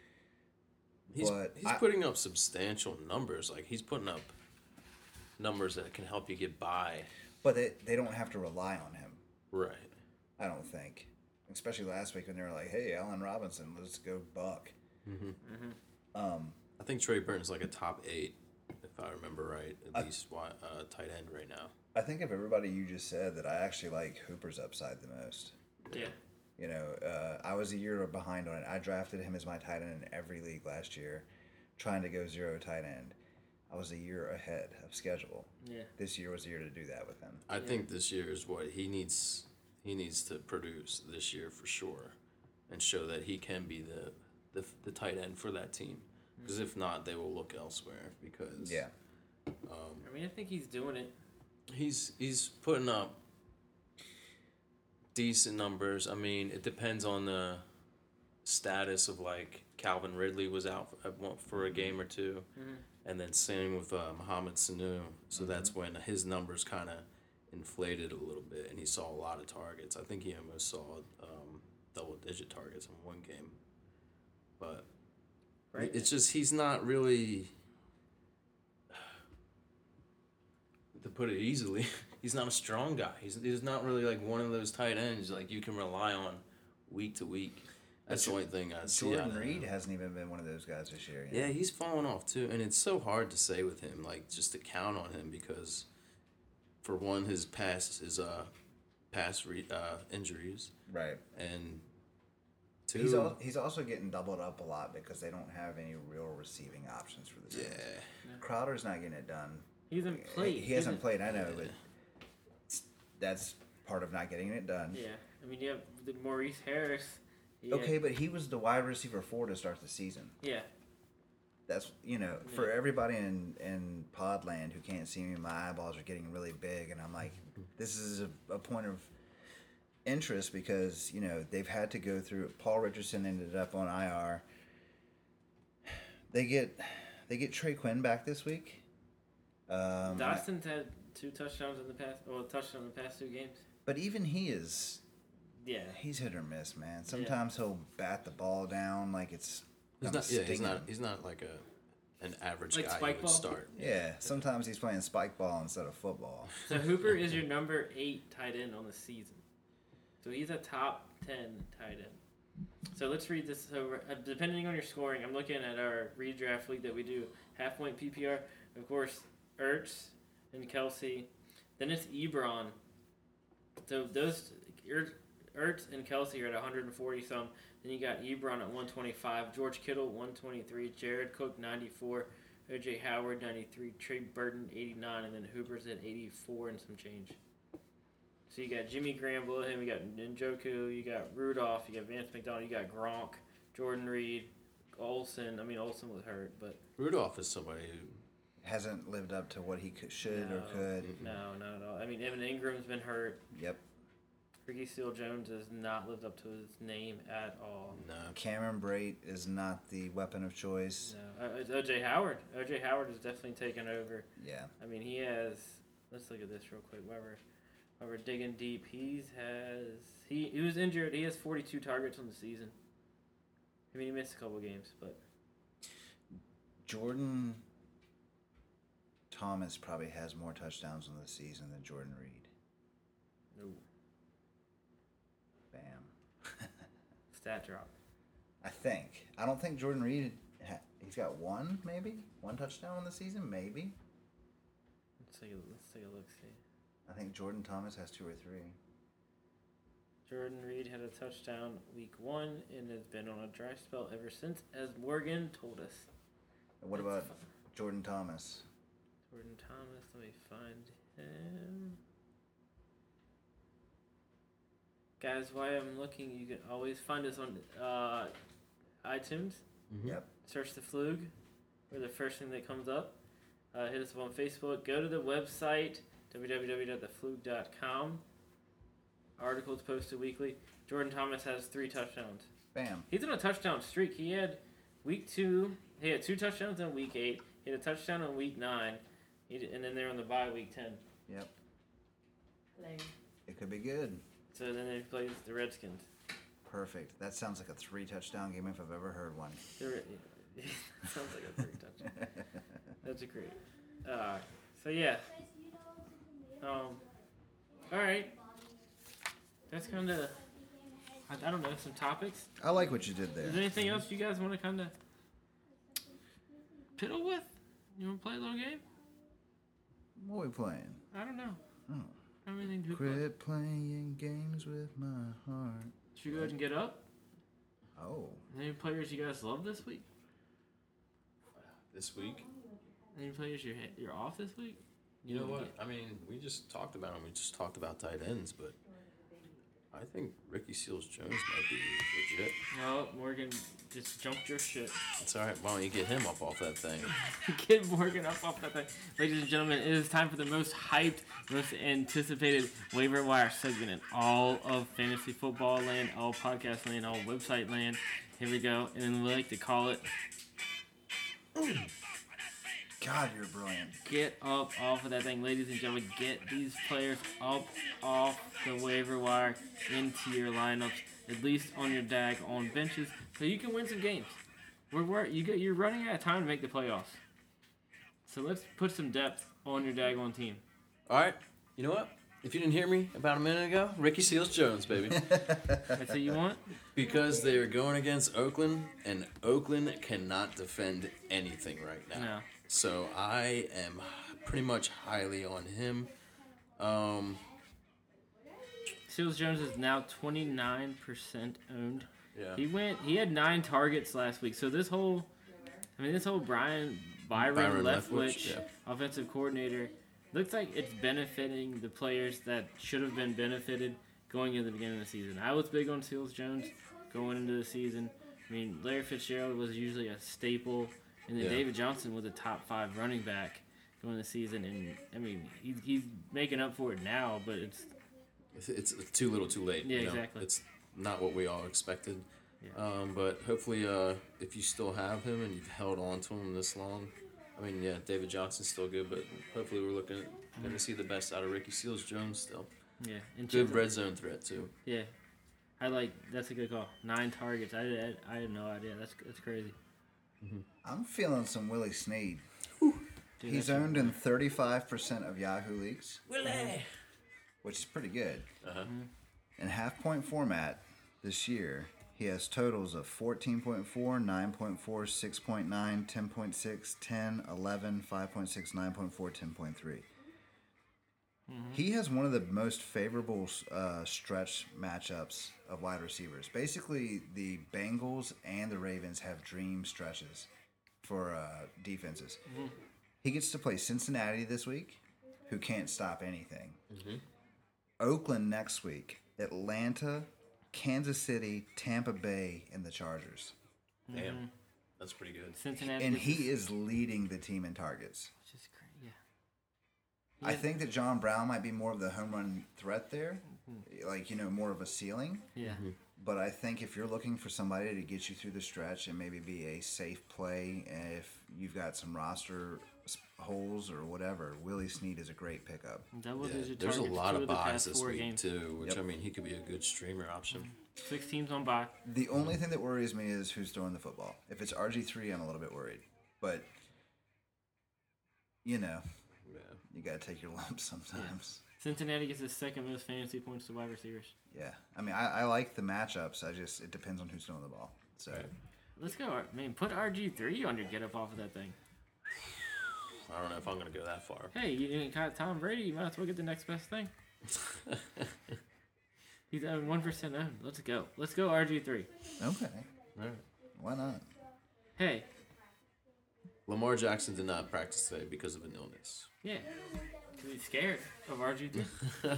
He's But putting up substantial numbers. Like, he's putting up numbers that can help you get by. But they don't have to rely on him, Right. I don't think. Especially last week when they were like, hey, Allen Robinson, let's go buck. I think Trey Burton's like a top 8, if if I remember right. At least tight end right now. I think of everybody you just said that I actually like Hooper's upside the most. Yeah. You know, I was a year behind on it. I drafted him as my tight end in every league last year, trying to go 0 tight end. I was a year ahead of schedule. Yeah. This year was the year to do that with him. I think this year is what he needs. He needs to produce this year for sure, and show that he can be the tight end for that team. Because if not, they will look elsewhere. Because Yeah. I mean, I think he's doing it. he's putting up decent numbers. I mean, it depends on the status of like Calvin Ridley was out for a game or two, and then same with Mohamed Sanu. So that's when his numbers kind of inflated a little bit, and he saw a lot of targets. I think he almost saw double-digit targets in one game, but it's just he's not really. To put it easily, he's not a strong guy. He's not really like one of those tight ends like you can rely on week to week. That's the only thing I see. Jordan Reed hasn't even been one of those guys this year. Yeah, he's fallen off too, and it's so hard to say with him, like just to count on him because, for one, his past injuries, Right. and two, He's also getting doubled up a lot because they don't have any real receiving options for the yeah, Saints. Crowder's not getting it done. He hasn't played. He hasn't played, I know, but that's part of not getting it done. Yeah. I mean, you have the Maurice Harris. Okay, but he was the wide receiver 4 to start the season. Yeah. That's, for everybody in Podland who can't see me, my eyeballs are getting really big, and I'm like, this is a point of interest because, they've had to go through. Paul Richardson ended up on IR. They get Trey Quinn back this week. Dawson's had 2 touchdowns in the past. Well, a touchdown in the past 2 games. But even he is. Yeah. He's hit or miss, man. Sometimes he'll bat the ball down like it's. he's not like an average Like guy spike who would ball? start. Yeah, sometimes he's playing spike ball instead of football. So Hooper is your number 8 tight end on the season. So he's a top 10 tight end. So let's read this. So depending on your scoring, I'm looking at our redraft league that we do, half point PPR. Of course, Ertz and Kelsey. Then it's Ebron. So those Ertz and Kelsey are at 140 some. Then you got Ebron at 125, George Kittle 123, Jared Cook 94, OJ Howard 93, Trey Burton 89, and then Hooper's at 84 and some change. So you got Jimmy Graham below him, you got Njoku, you got Rudolph, you got Vance McDonald, you got Gronk, Jordan Reed, Olsen. I mean, Olsen was hurt, but Rudolph is somebody who Hasn't lived up to what he should or could. No, not at all. I mean, Evan Ingram's been hurt. Yep. Ricky Seals-Jones has not lived up to his name at all. no. Cameron Brate is not the weapon of choice. No, it's OJ Howard. OJ Howard has definitely taken over. Yeah. I mean, he has. Let's look at this real quick. While we're digging deep, he was injured. He has 42 targets on the season. I mean, he missed a couple games, but Jordan Thomas probably has more touchdowns on the season than Jordan Reed. no. Bam. Stat drop. I think. I don't think Jordan Reed. He's got one touchdown on the season, maybe. Let's take a look. See. I think Jordan Thomas has 2 or 3. Jordan Reed had a touchdown week 1 and has been on a dry spell ever since, as Morgan told us. And what about Jordan Thomas? Jordan Thomas, let me find him. Guys, while I'm looking, you can always find us on iTunes. Mm-hmm. Yep. Search the Flug. We're the first thing that comes up. Hit us up on Facebook. Go to the website, www.theflug.com. Articles posted weekly. Jordan Thomas has 3 touchdowns. Bam. He's on a touchdown streak. He had week 2. He had 2 touchdowns in week 8. He had a touchdown in week 9. And then they're on the bye week 10. Yep. Hello. It could be good. So then he plays the Redskins. Perfect. That sounds like a 3 touchdown game if I've ever heard one. Sounds like a 3 touchdown. That's a great. So yeah. All right. That's kind of. I don't know, some topics. I like what you did there. Is there anything else you guys want to kind of piddle with? You want to play a little game? What are we playing? I don't know. Oh. I don't really think to play. Quit playing games with my heart. Should we go ahead and get up? Oh. Any players you guys love this week? This week? Any players you're off this week? You know what? I mean, we just talked about them. We just talked about tight ends, but I think Ricky Seals-Jones might be legit. No, Morgan just jumped your shit. It's all right. Why don't you get him up off that thing? Get Morgan up off that thing. Ladies and gentlemen, it is time for the most hyped, most anticipated waiver wire segment in all of fantasy football land, all podcast land, all website land. Here we go. And then we like to call it God, you're brilliant. Get Up off of that thing. Ladies and gentlemen, get these players up off the waiver wire into your lineups, at least on your DAG, on benches, so you can win some games. You're running out of time to make the playoffs. So let's put some depth on your DAG on team. All right. You know what? If you didn't hear me about a minute ago, Ricky Seals-Jones, baby. That's what you want? Because they are going against Oakland, and Oakland cannot defend anything right now. No. So I am pretty much highly on him. Seals-Jones is now 29% owned. Yeah. He had 9 targets last week. So this whole Byron Leftwich, yeah. offensive coordinator, looks like it's benefiting the players that should have been benefited going into the beginning of the season. I was big on Seals-Jones going into the season. I mean, Larry Fitzgerald was usually a staple, and then Yeah. David Johnson was a top 5 running back going into the season. And I mean, he's making up for it now, but It's too little, too late. Yeah, you know? exactly. It's not what we all expected. Yeah. But hopefully, if you still have him and you've held on to him this long, I mean, yeah, David Johnson's still good, but hopefully we're going to see the best out of Ricky Seals-Jones still. yeah, and Good red zone threat too. Yeah, that's a good call. 9 targets. I had no idea. That's crazy. I'm feeling some Willie Snead. Dude, He's that's- owned in 35% of Yahoo leagues, Willie. which is pretty good. Uh-huh. In half-point format this year, he has totals of 14.4, 9.4, 6.9, 10.6, 10, 11, 5.6, 9.4, 10.3. He has one of the most favorable stretch matchups of wide receivers. Basically, the Bengals and the Ravens have dream stretches for defenses. He gets to play Cincinnati this week, who can't stop anything. Oakland next week, Atlanta, Kansas City, Tampa Bay, and the Chargers. Damn. That's pretty good. Cincinnati. And gets he is leading the team in targets. which is crazy. Yeah. I think that John Brown might be more of the home run threat there, like, more of a ceiling. Yeah. But I think if you're looking for somebody to get you through the stretch and maybe be a safe play, if you've got some roster holes or whatever, Willie Snead is a great pickup. Double Yeah, digit there's a targets lot 2 of the buys past this 4 week games. too, which Yep. I mean, he could be a good streamer option. 6 teams on bye. The only thing that worries me is who's throwing the football. If it's RG3, I'm a little bit worried. But, Yeah. you got to take your lumps sometimes. Cincinnati gets the 2nd most fantasy points to wide receivers. Yeah. I mean, I like the matchups. It depends on who's throwing the ball. So, Right. Let's go, man. Put RG3 on your get up off of that thing. I don't know if I'm gonna go that far. Hey, you didn't got Tom Brady. You might as well get the next best thing. He's at 1% owned. Let's go. Let's go RG3. okay. Right. Why not? Hey, Lamar Jackson did not practice today because of an illness. yeah. 'Cause he's scared of RG3.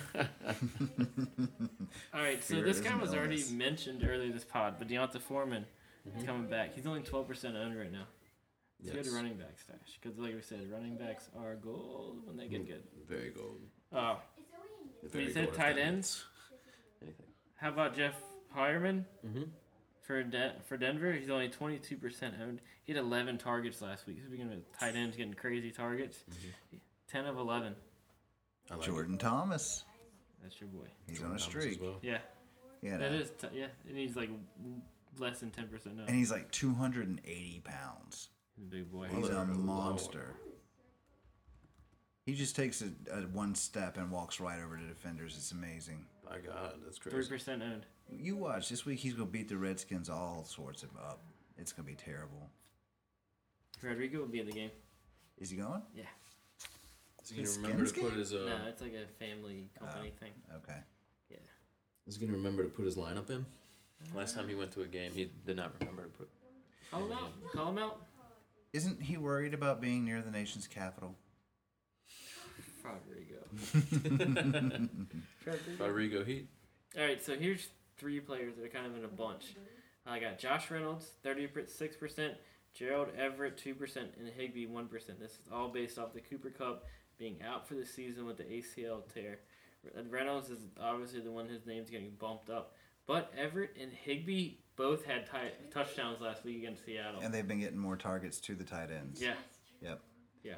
All right, so Fear this is guy an was already illness. mentioned earlier this pod, but Deonta Foreman is coming back. He's only 12% owned right now. It's Yes. good running back stash because, like we said, running backs are gold when they get good. Very gold. Oh, Very said gold if tight that ends? means anything. how about Jeff Hireman Mm-hmm. for Denver? He's only 22% owned. He had 11 targets last week. Speaking of tight ends getting crazy targets, 10 of 11. I like Jordan Thomas. That's your boy. He's Jordan on a Thomas streak. as well. Yeah, Yeah. that is. Yeah, and he's like less than 10% owned. And he's like 280 pounds. He's a big boy. He's a Lord. monster. He just takes a one step and walks right over to defenders. It's amazing. My God, that's crazy. 3% owned. You watch this week. He's gonna beat the Redskins all sorts of up. It's gonna be terrible. Rodrigo will be in the game. Is he going? Yeah. Is he gonna His remember to Skins put game? his No, it's like a family company thing. Okay. Yeah. Is he gonna remember to put his lineup in? Last time he went to a game, he did not remember to put. Call him out. Call him out. Isn't he worried about being near the nation's capital? Rodrigo. Rodrigo Heat. All right, so here's 3 players that are kind of in a bunch. I got Josh Reynolds, 36%, Gerald Everett, 2%, and Higbee, 1%. This is all based off the Cooper Cup being out for the season with the ACL tear. Reynolds is obviously the one whose name's getting bumped up. But Everett and Higbee both had touchdowns last week against Seattle. And they've been getting more targets to the tight ends. Yeah. Yep. Yeah.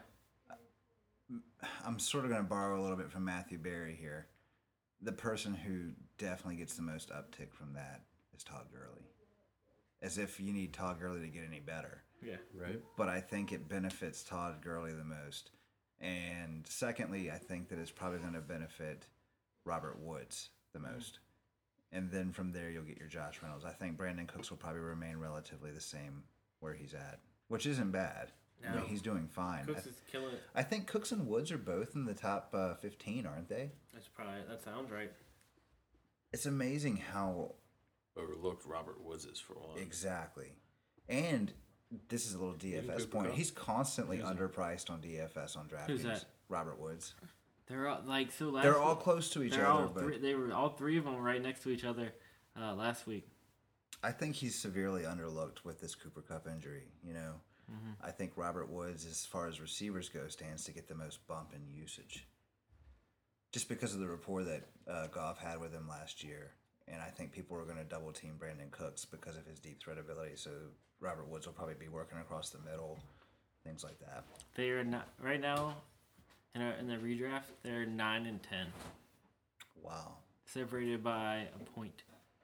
I'm sort of going to borrow a little bit from Matthew Berry here. The person who definitely gets the most uptick from that is Todd Gurley. As if you need Todd Gurley to get any better. Yeah. Right. But I think it benefits Todd Gurley the most. And secondly, I think that it's probably going to benefit Robert Woods the most. And then from there, you'll get your Josh Reynolds. I think Brandon Cooks will probably remain relatively the same where he's at, which isn't bad. I mean, No. he's doing fine. Cooks is killing it. I think Cooks and Woods are both in the top 15, aren't they? That sounds right. It's amazing how Overlooked Robert Woods is for a while. exactly. And this is a little DFS Cooper point. Kupp? He's constantly Who's that? underpriced on DFS on DraftKings. Who's that? Robert Woods. They're all like so. Last They're all week- close to each they're other, all but three, they were all 3 of them right next to each other last week. I think he's severely underlooked with this Cooper Cup injury. You know, I think Robert Woods, as far as receivers go, stands to get the most bump in usage, just because of the rapport that Goff had with him last year. And I think people are going to double team Brandon Cooks because of his deep threat ability. So Robert Woods will probably be working across the middle, things like that. They are not right now in the redraft. They're 9 and 10, Wow. separated by a point.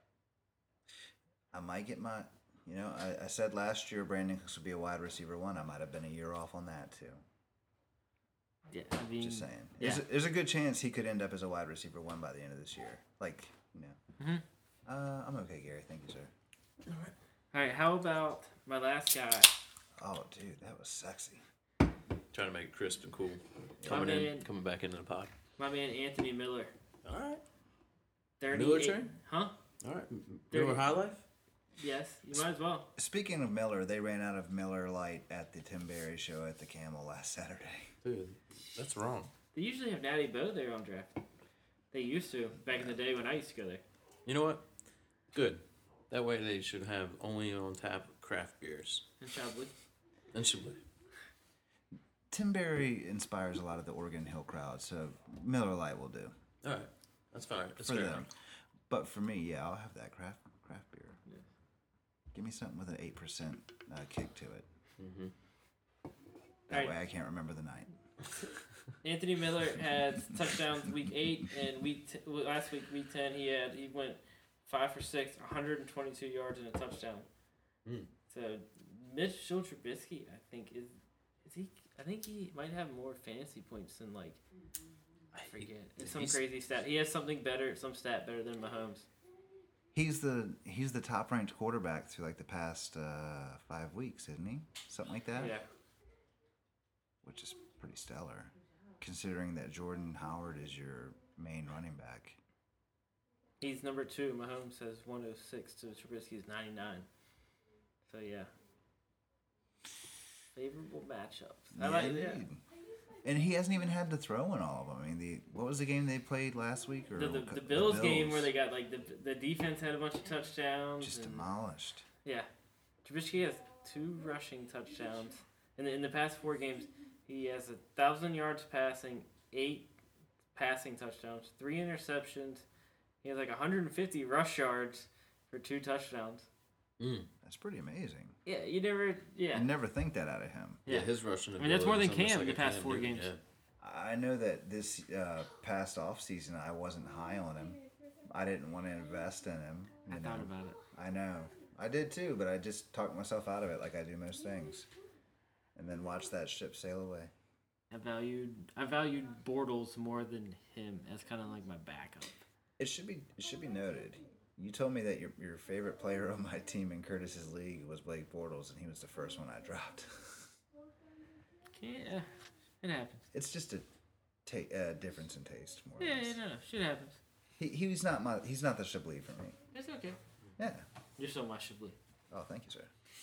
I might get my, I said last year Brandon Cooks would be a wide receiver 1. I might have been a year off on that too. Yeah, I mean, Just saying. Yeah. There's a good chance he could end up as a wide receiver 1 by the end of this year. I'm okay, Gary. Thank you, sir. All right, how about my last guy? Oh, dude, that was sexy. Trying to make it crisp and cool. Coming in. Coming back into the pod. My man Anthony Miller. All right. 38. Military? Huh? All right. Thirty- Miller High Life? Yes, you might as well. Speaking of Miller, they ran out of Miller Lite at the Tim Berry show at the Camel last Saturday. Dude, that's wrong. They usually have Natty Bo there on draft. They used to back in the day when I used to go there. You know what? Good. That way they should have only on tap craft beers. And Chablis. And Chablis. Tim Berry inspires a lot of the Oregon Hill crowd, so Miller Lite will do All right. That's fine. That's for fair them. enough. But for me, yeah, I'll have that craft beer. Yeah. Give me something with an 8% kick to it. Mm-hmm. That Alright. way I can't remember the night. Anthony Miller had touchdowns week 8 and last week, week 10, he went 5 for 6, 122 yards and a touchdown. Mm. So Mitchell Trubisky, I think I think he might have more fantasy points than I forget. It's some crazy stat. He has some stat better than Mahomes. He's the top ranked quarterback through the past 5 weeks, isn't he? Something like that. Yeah. Which is pretty stellar, considering that Jordan Howard is your main running back. He's number 2. Mahomes has 106 to Trubisky's 99. So yeah. Favorable matchups. I like it. Yeah. indeed. And he hasn't even had to throw in all of them. I mean, what was the game they played last week? Or The Bills game where they got the defense had a bunch of touchdowns. just and, demolished. yeah. Trubisky has 2 rushing touchdowns. In the past 4 games, he has 1,000 yards passing, 8 passing touchdowns, 3 interceptions. He has 150 rush yards for 2 touchdowns. Mm. That's pretty amazing. Yeah, you never. Yeah. I never think that out of him. Yeah, his rushing I mean, that's more than ability is Cam almost the like a past Cam 4 Newton, games. yeah. I know that this past offseason I wasn't high on him. I didn't want to invest in him. I you thought know. about it. I know. I did too, but I just talked myself out of it like I do most things. And then watched that ship sail away. I valued Bortles more than him as kind of like my backup. It should be noted. You told me that your favorite player on my team in Curtis's league was Blake Bortles, and he was the first one I dropped. Yeah, it happens. It's just a difference in taste. More or Yeah, less. no, shit happens. He's not the Chablis for me. It's okay. Yeah. You're so much Chablis. Oh, thank you, sir.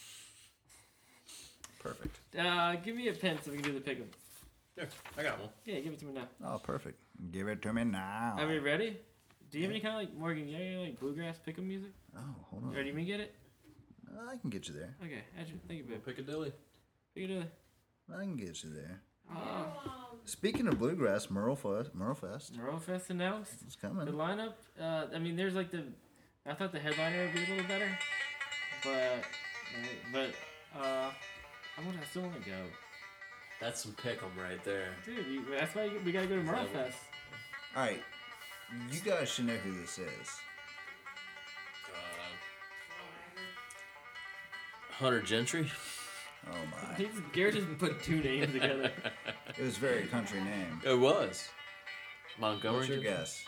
Perfect. Give me a pen so we can do the pick 'em. Here, I got one. Yeah, give it to me now. Oh, perfect. Give it to me now. Are we ready? Do you have any kind of like Morgan Yale, like bluegrass pick 'em music? Oh, hold on. Ready me get it? I can get you there. Okay, Andrew, thank you, babe. Piccadilly. You can do it. I can get you there. Oh, Speaking of bluegrass, Merlefest Fest announced. is The coming. lineup, I mean, there's like I thought the headliner would be a little better, but I still want to go. That's some pick'em right there. Dude, that's why we gotta go to Merle Fest. All right, you guys should know who this is. Hunter Gentry. Oh my! Garrett just put two names together. It was a very country name. It was. Montgomery. What's your Gentry? guess?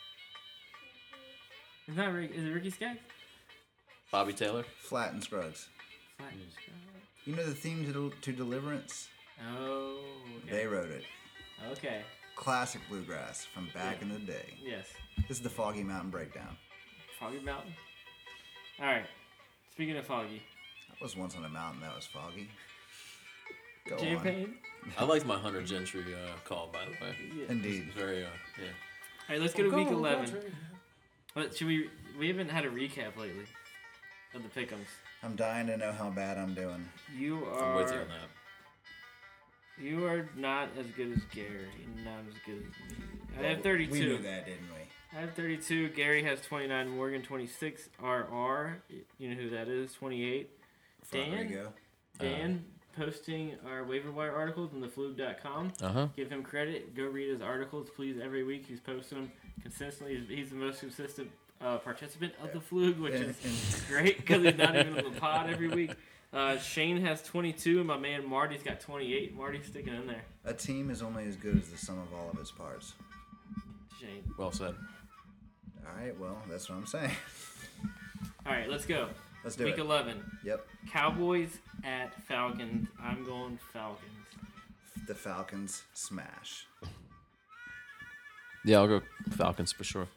Is it Ricky Skaggs? Bobby Taylor. Flat and Scruggs. Flat. You know the theme to Deliverance? Oh. They Okay. wrote it. Okay. Classic bluegrass from back in the day. Yes. This is the Foggy Mountain Breakdown. Foggy Mountain. All right. Speaking of foggy, I was once on a mountain that was foggy. Go Jay on. Payne. I liked my Hunter Gentry call, by the way. Yeah. Indeed. It's very, yeah. All right, let's go to week 11. But should we? We haven't had a recap lately of the pick'ems. I'm dying to know how bad I'm doing. You I'm with you are. on that. You are not as good as Gary. And not as good as me. I have We 32. knew that, didn't we? I have 32. Gary has 29. Morgan 26. RR. You know who that is? 28. Dan? Rodrigo. Dan posting our waiver wire articles on theflug.com. Give him credit. Go read his articles, please. Every week he's posting them consistently. He's the most consistent participant of the Flug, which is great because he's not even on the pod every week. Shane has 22, and my man Marty's got 28. Marty's sticking in there. A team is only as good as the sum of all of its parts. Shane. Well said. All right, well, that's what I'm saying. All right, let's go. Let's do Week it. 11. Yep. Cowboys at Falcons. I'm going Falcons. The Falcons smash. Yeah, I'll go Falcons for sure.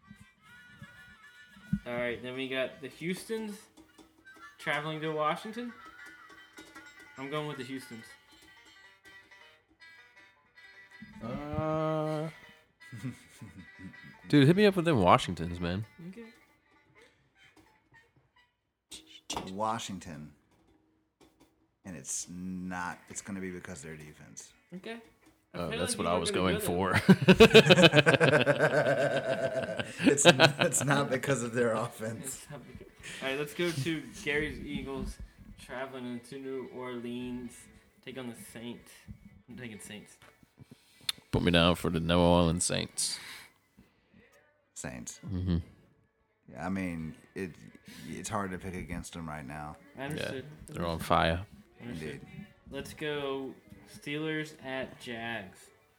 All right, then we got the Houstons traveling to Washington. I'm going with the Houstons. Dude, hit me up with them Washingtons, man. Okay. Washington. And it's going to be because of their defense. Okay. Oh, feel that's like what you I were was gonna going go for. It's not because of their offense. It's not big. All right, let's go to Gary's Eagles traveling into New Orleans. Take on the Saints. I'm taking Saints. Put me down for the New Orleans Saints. Saints. Mm-hmm. Yeah, I mean, it's hard to pick against them right now. I understood. Yeah, they're on fire. Understood. Indeed. Let's go Steelers at Jags.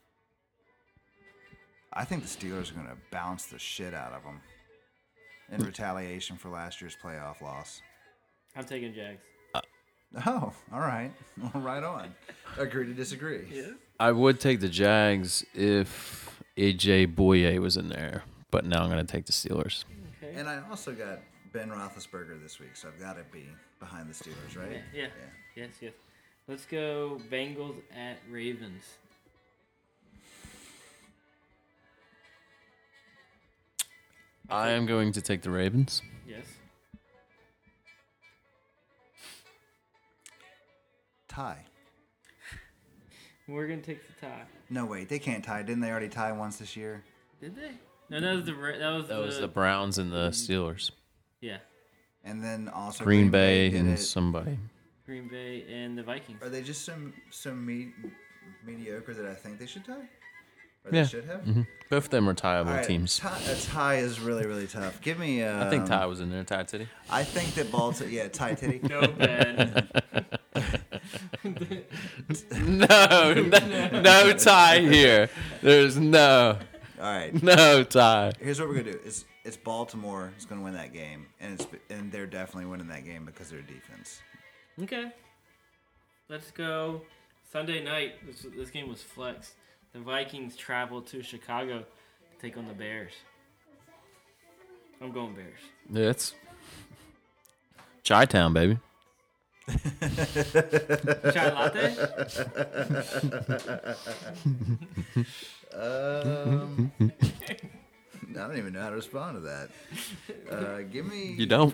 I think the Steelers are going to bounce the shit out of them in retaliation for last year's playoff loss. I'm taking Jags. Oh, all right. Well, right on. Agree to disagree. Yeah. I would take the Jags if AJ Boye was in there, but now I'm going to take the Steelers. Okay. And I also got Ben Roethlisberger this week, so I've got to be behind the Steelers, right? Yeah. Yes. Let's go Bengals at Ravens. I am going to take the Ravens. Yes. Tie. We're gonna take the tie. No, wait. They can't tie. Didn't they already tie once this year? Did they? No, that was The Browns and the Steelers. Yeah, And then also Green Bay did and it. somebody. Green Bay and the Vikings. Are they just so mediocre that I think they should tie? Or Yeah. they should have? Mm-hmm. Both of them are All tieable right, teams. A tie is really, really tough. Give me. I think Ty was in there. Ty Titty. I think that Baltimore. Yeah, tie titty. No, Ben. No tie here. There's no All right. tie. Here's what we're gonna do: it's Baltimore is gonna win that game, and they're definitely winning that game because of their defense. Okay. Let's go Sunday night, this game was flexed. The Vikings traveled to Chicago to take on the Bears. I'm going Bears. Yeah, it's Chi-Town, baby. Chai latte? I don't even know how to respond to that. Give me. You don't.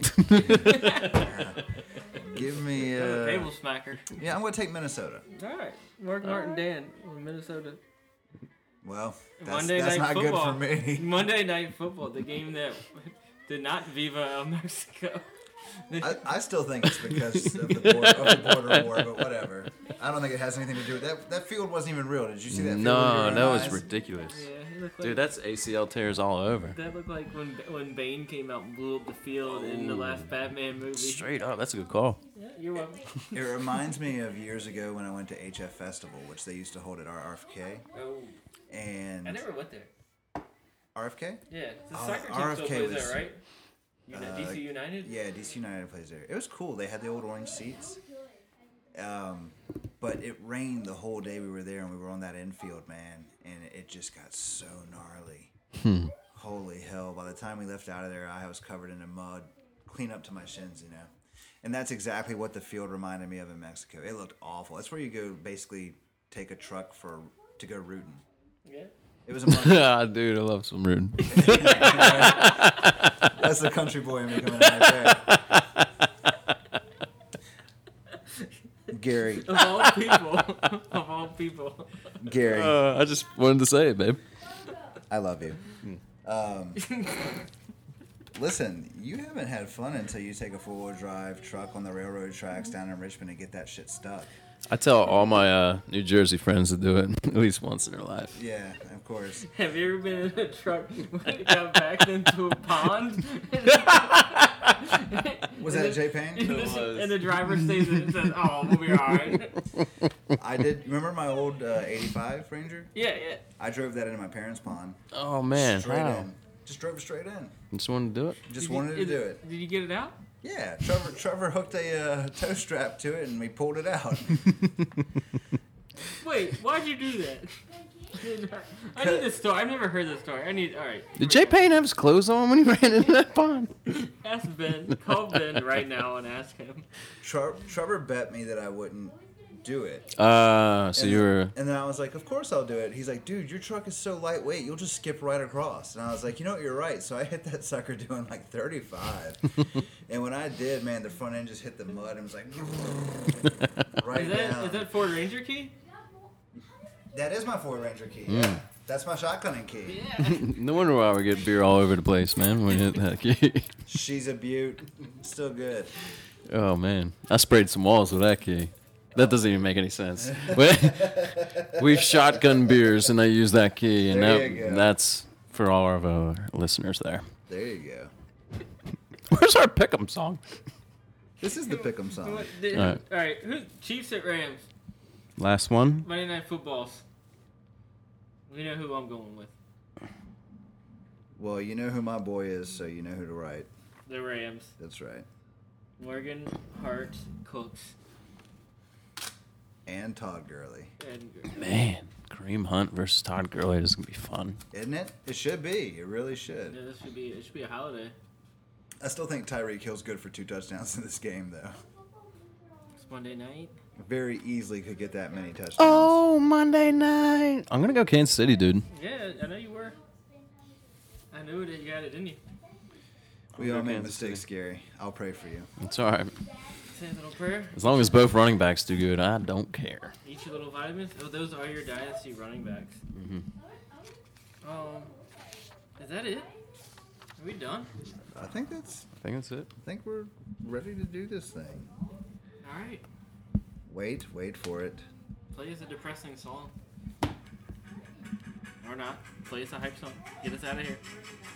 Give me. I'm a table smacker. Yeah, I'm gonna take Minnesota. All right. Mark Martin Dan from Minnesota. Well, Monday that's Night not Football. good for me. Monday Night Football, the game that did not Viva El Mexico. I still think it's because of the border war, but whatever. I don't think it has anything to do with that. That field wasn't even real. Did you see that field? No, that was eyes? ridiculous. Yeah, it looked like, Dude, that's ACL tears all over. that looked like when Bane came out and blew up the field in the last Batman movie. Straight up, that's a good call. Yeah, you're welcome. It reminds me of years ago when I went to HF Festival, which they used to hold at our RFK. Oh, And I never went there. RFK? Yeah, the Oh, soccer team RFK still plays was- there, right? DC United? Yeah, DC United plays there. It was cool. They had the old orange seats. But it rained the whole day we were there, and we were on that infield, man, and it just got so gnarly. Holy hell. By the time we left out of there, I was covered in mud, clean up to my shins, you know. And that's exactly what the field reminded me of in Mexico. It looked awful. That's where you go basically take a truck to go rooting. Yeah. It was a month. Dude, I love some rooting. That's the country boy in me coming out right there. Gary. Of all people. Of all people. Gary, I just wanted to say it, babe. I love you. Listen, you haven't had fun until you take a four-wheel drive truck on the railroad tracks down in Richmond and get that shit stuck. I tell all my New Jersey friends to do it at least once in their life. Yeah, of course. Have you ever been in a truck when it got backed into a pond? Was that Jay Payne? And the driver stays in and says, "Oh, we'll be all right." I did. Remember my old 85 Ranger? Yeah, yeah. I drove that into my parents' pond. Oh, man. Straight How? in. Just drove it straight in. Just wanted to do it? Just Did wanted you, to do it. Did you get it out? Yeah, Trevor hooked a tow strap to it and we pulled it out. Wait, why'd you do that? I need this story. I've never heard this story. All right. Did Jay Payne have his clothes on when he ran into that pond? Ask Ben. Call Ben right now and ask him. Trevor bet me that I wouldn't do it. So And you were... And then I was like, of course I'll do it. He's like, dude, your truck is so lightweight, you'll just skip right across. And I was like, you know what, you're right. So I hit that sucker doing like 35. And when I did, man, the front end just hit the mud and was like, right down. Is that Ford Ranger key? That is my Ford Ranger key. Yeah. That's my shotgunning key. Yeah. No wonder why we get beer all over the place, man, when we hit that key. She's a beaut. Still good. Oh, man. I sprayed some walls with that key. That doesn't even make any sense. We've shotgun beers, and I use that key, and There you go. that's for all of our listeners there. There you go. Where's our pick'em song? This is the Pick'em song. All right. Who's Chiefs at Rams? Last one. Monday Night Footballs. We know who I'm going with. Well, you know who my boy is, so you know who to write. The Rams. That's right. Morgan, Hart, Cooks, And Todd Gurley. and Man, Kareem Hunt versus Todd Gurley is going to be fun. Isn't it? It should be. It really should. yeah, it should be a holiday. I still think Tyreek Hill's good for 2 touchdowns in this game, though. It's Monday night. Very easily could get that many touchdowns. Oh, Monday night. I'm going to go Kansas City, dude. Yeah, I know you were. I knew that you had it in you. We all make Kansas mistakes, Gary. I'll pray for you. It's all right. Say a little prayer. As long as both running backs do good, I don't care. Eat your little vitamins. Oh, those are your dynasty running backs. Is that it? Are we done? I think I think that's it. we're ready to do this thing. All right. Wait for it. Play us a depressing song. Or not. Play us a hype song. Get us out of here.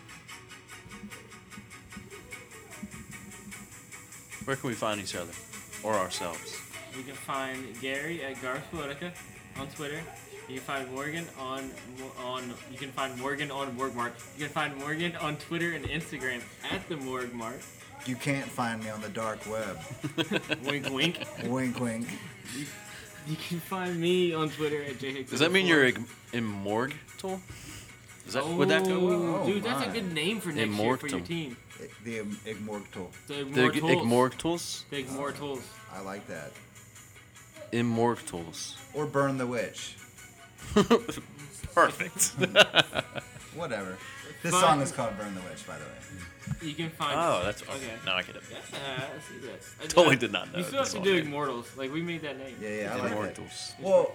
Where can we find each other? Or ourselves? You can find Gary at Garth Politica on Twitter. You can find Morgan on Morgmart. You can find Morgan on Twitter and Instagram at the Morgmart. You can't find me on the dark web. Wink, wink. Wink, wink. You can find me on Twitter at jhicks. Does that mean you're immortal? Is that would that go well? Oh, Dude, that's a my. good name for next year for your Immortal. team. The Immortal. The The Immortals. immortals? The Immortals. I like that. Immortals. Or Burn the Witch. Perfect. Whatever. This Fine. song is called Burn the Witch, by the way. You can find. Oh, that's okay. Okay. Now I get it. Yeah, I see that. Totally did not know. You still have this to song do name. Immortals. Like we made that name. Yeah, I like that. Immortals. Well,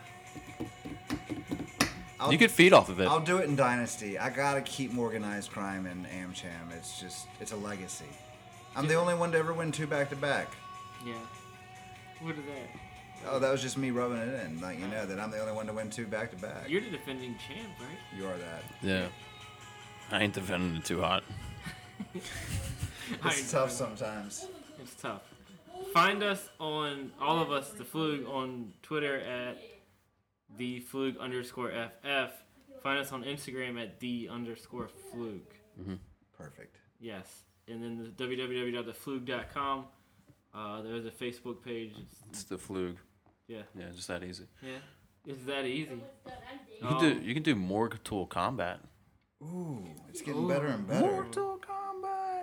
I'll, You could feed off of it. I'll do it in Dynasty. I gotta keep Organized Crime in AmCham. It's a legacy. I'm the only one to ever win 2 back-to-back. Yeah. What is that? Oh, that was just me rubbing it in. Like, you know that I'm the only one to win 2 back-to-back. You're the defending champ, right? You are that. Yeah. I ain't defending it too hot. It's tough sometimes. It's tough. Find us on, all of us, the Flug, on Twitter at @the_Flug_FF. Find us on Instagram at @the_Flug. Perfect. Yes. And then the www.theflug.com. There's a Facebook page. It's the Flug. Yeah. Yeah, just that easy. Yeah. It's that easy. You can do Mortal Kombat. Ooh, it's getting better and better. Mortal Kombat.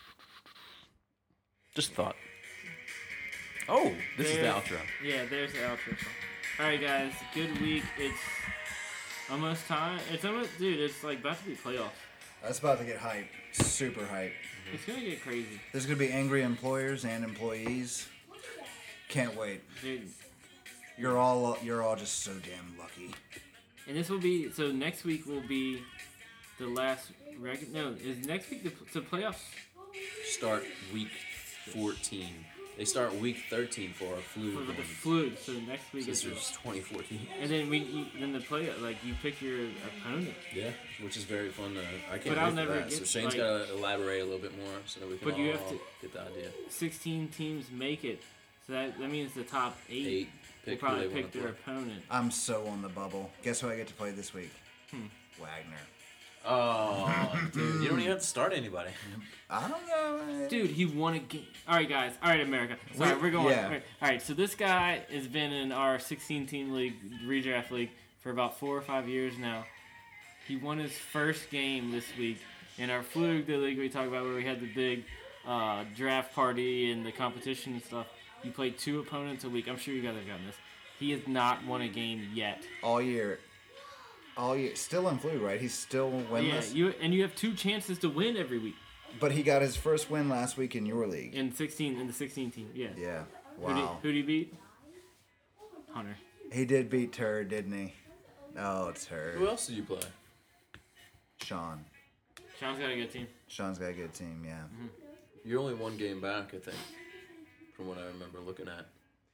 Just thought. Oh, this is the outro. Yeah, there's the outro song. Alright, guys. Good week. It's almost time. It's almost, dude, it's like about to be playoffs. That's about to get hype. Super hype. It's gonna get crazy. There's gonna be angry employers and employees. Can't wait. Dude. You're all just so damn lucky. And this will be, so next week will be the last is next week the playoffs? Start week 14. They start week 13 for our flu. For the Flug, so next week This is was 2014. and then then the play, like you pick your opponent. Yeah, which is very fun. I can't But wait I'll for never that. get, So Shane's like- got to elaborate a little bit more so that we can But you all have to- get the idea. 16 teams make it, so that means the top 8 8 will pick who probably they want pick to their play. opponent. I'm so on the bubble. Guess who I get to play this week? Wagner. Oh, dude, you don't even have to start anybody. I don't know. Dude, he won a game. All right, guys. All right, America. Sorry, we're going. yeah. All right, so this guy has been in our 16-team league, redraft league, for about 4 or 5 years now. He won his first game this week in our Flug, the league we talked about, where we had the big draft party and the competition and stuff. You played 2 opponents a week. I'm sure you guys have gotten this. He has not won a game yet. All year. Still in flu, right? He's still winless. Yeah, you have 2 chances to win every week But he got his first win last week in your league. in the 16 team. Yeah. Yeah. Who Wow. did he beat? Hunter. He did beat Turd, didn't he? Oh, Turd. Who else did you play? Sean. Sean's got a good team. Sean's got a good team, yeah. You're only 1 game back, I think, from what I remember looking at,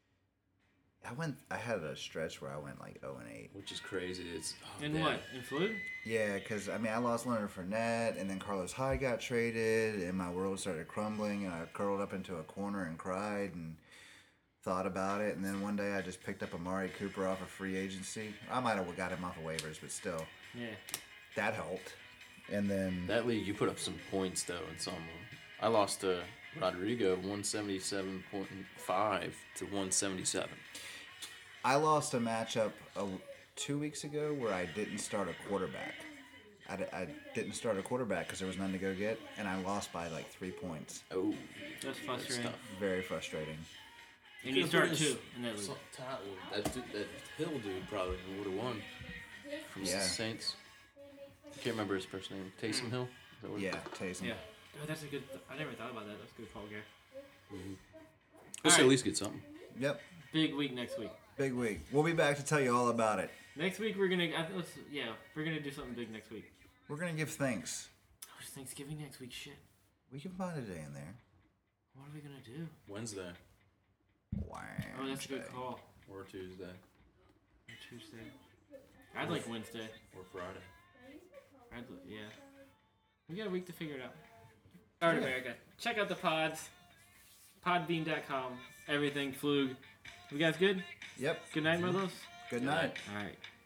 I had a stretch where I went like 0-8. which is crazy. It's In damn. what? In Flug? Yeah, because, I lost Leonard Fournette, and then Carlos Hyde got traded, and my world started crumbling, and I curled up into a corner and cried and thought about it. And then one day I just picked up Amari Cooper off of free agency. I might have got him off of waivers, but still, Yeah. that helped. And then, That league, you put up some points, though, in some of them. I lost to Rodrigo 177.5 to 177. I lost a matchup 2 weeks ago where I didn't start a quarterback. I didn't start a quarterback because there was none to go get, and I lost by like 3 points. Oh, That's frustrating. tough. Very frustrating. And you start 2 in that league. That Hill dude probably would have won from Yeah. Saints. I can't remember his first name. Taysom Hill? Is that what- Yeah, Taysom. Yeah. Oh, that's a good. I never thought about that. That's a good call, Gary. Let's Alright. at least get something. Yep. Big week next week. Big week. We'll be back to tell you all about it. Next week we're gonna. We're gonna do something big next week. We're gonna give thanks. Oh, it's Thanksgiving next week. Shit. We can find a day in there. What are we gonna do? Wednesday Wow. Oh, that's a good call. or Tuesday Or Tuesday. I'd like Wednesday. or Friday. Yeah. We got a week to figure it out. All right, America. Check out the pods. Podbean.com. Everything Flug. You guys good? Yep. Good night, my loves. Good night. All right.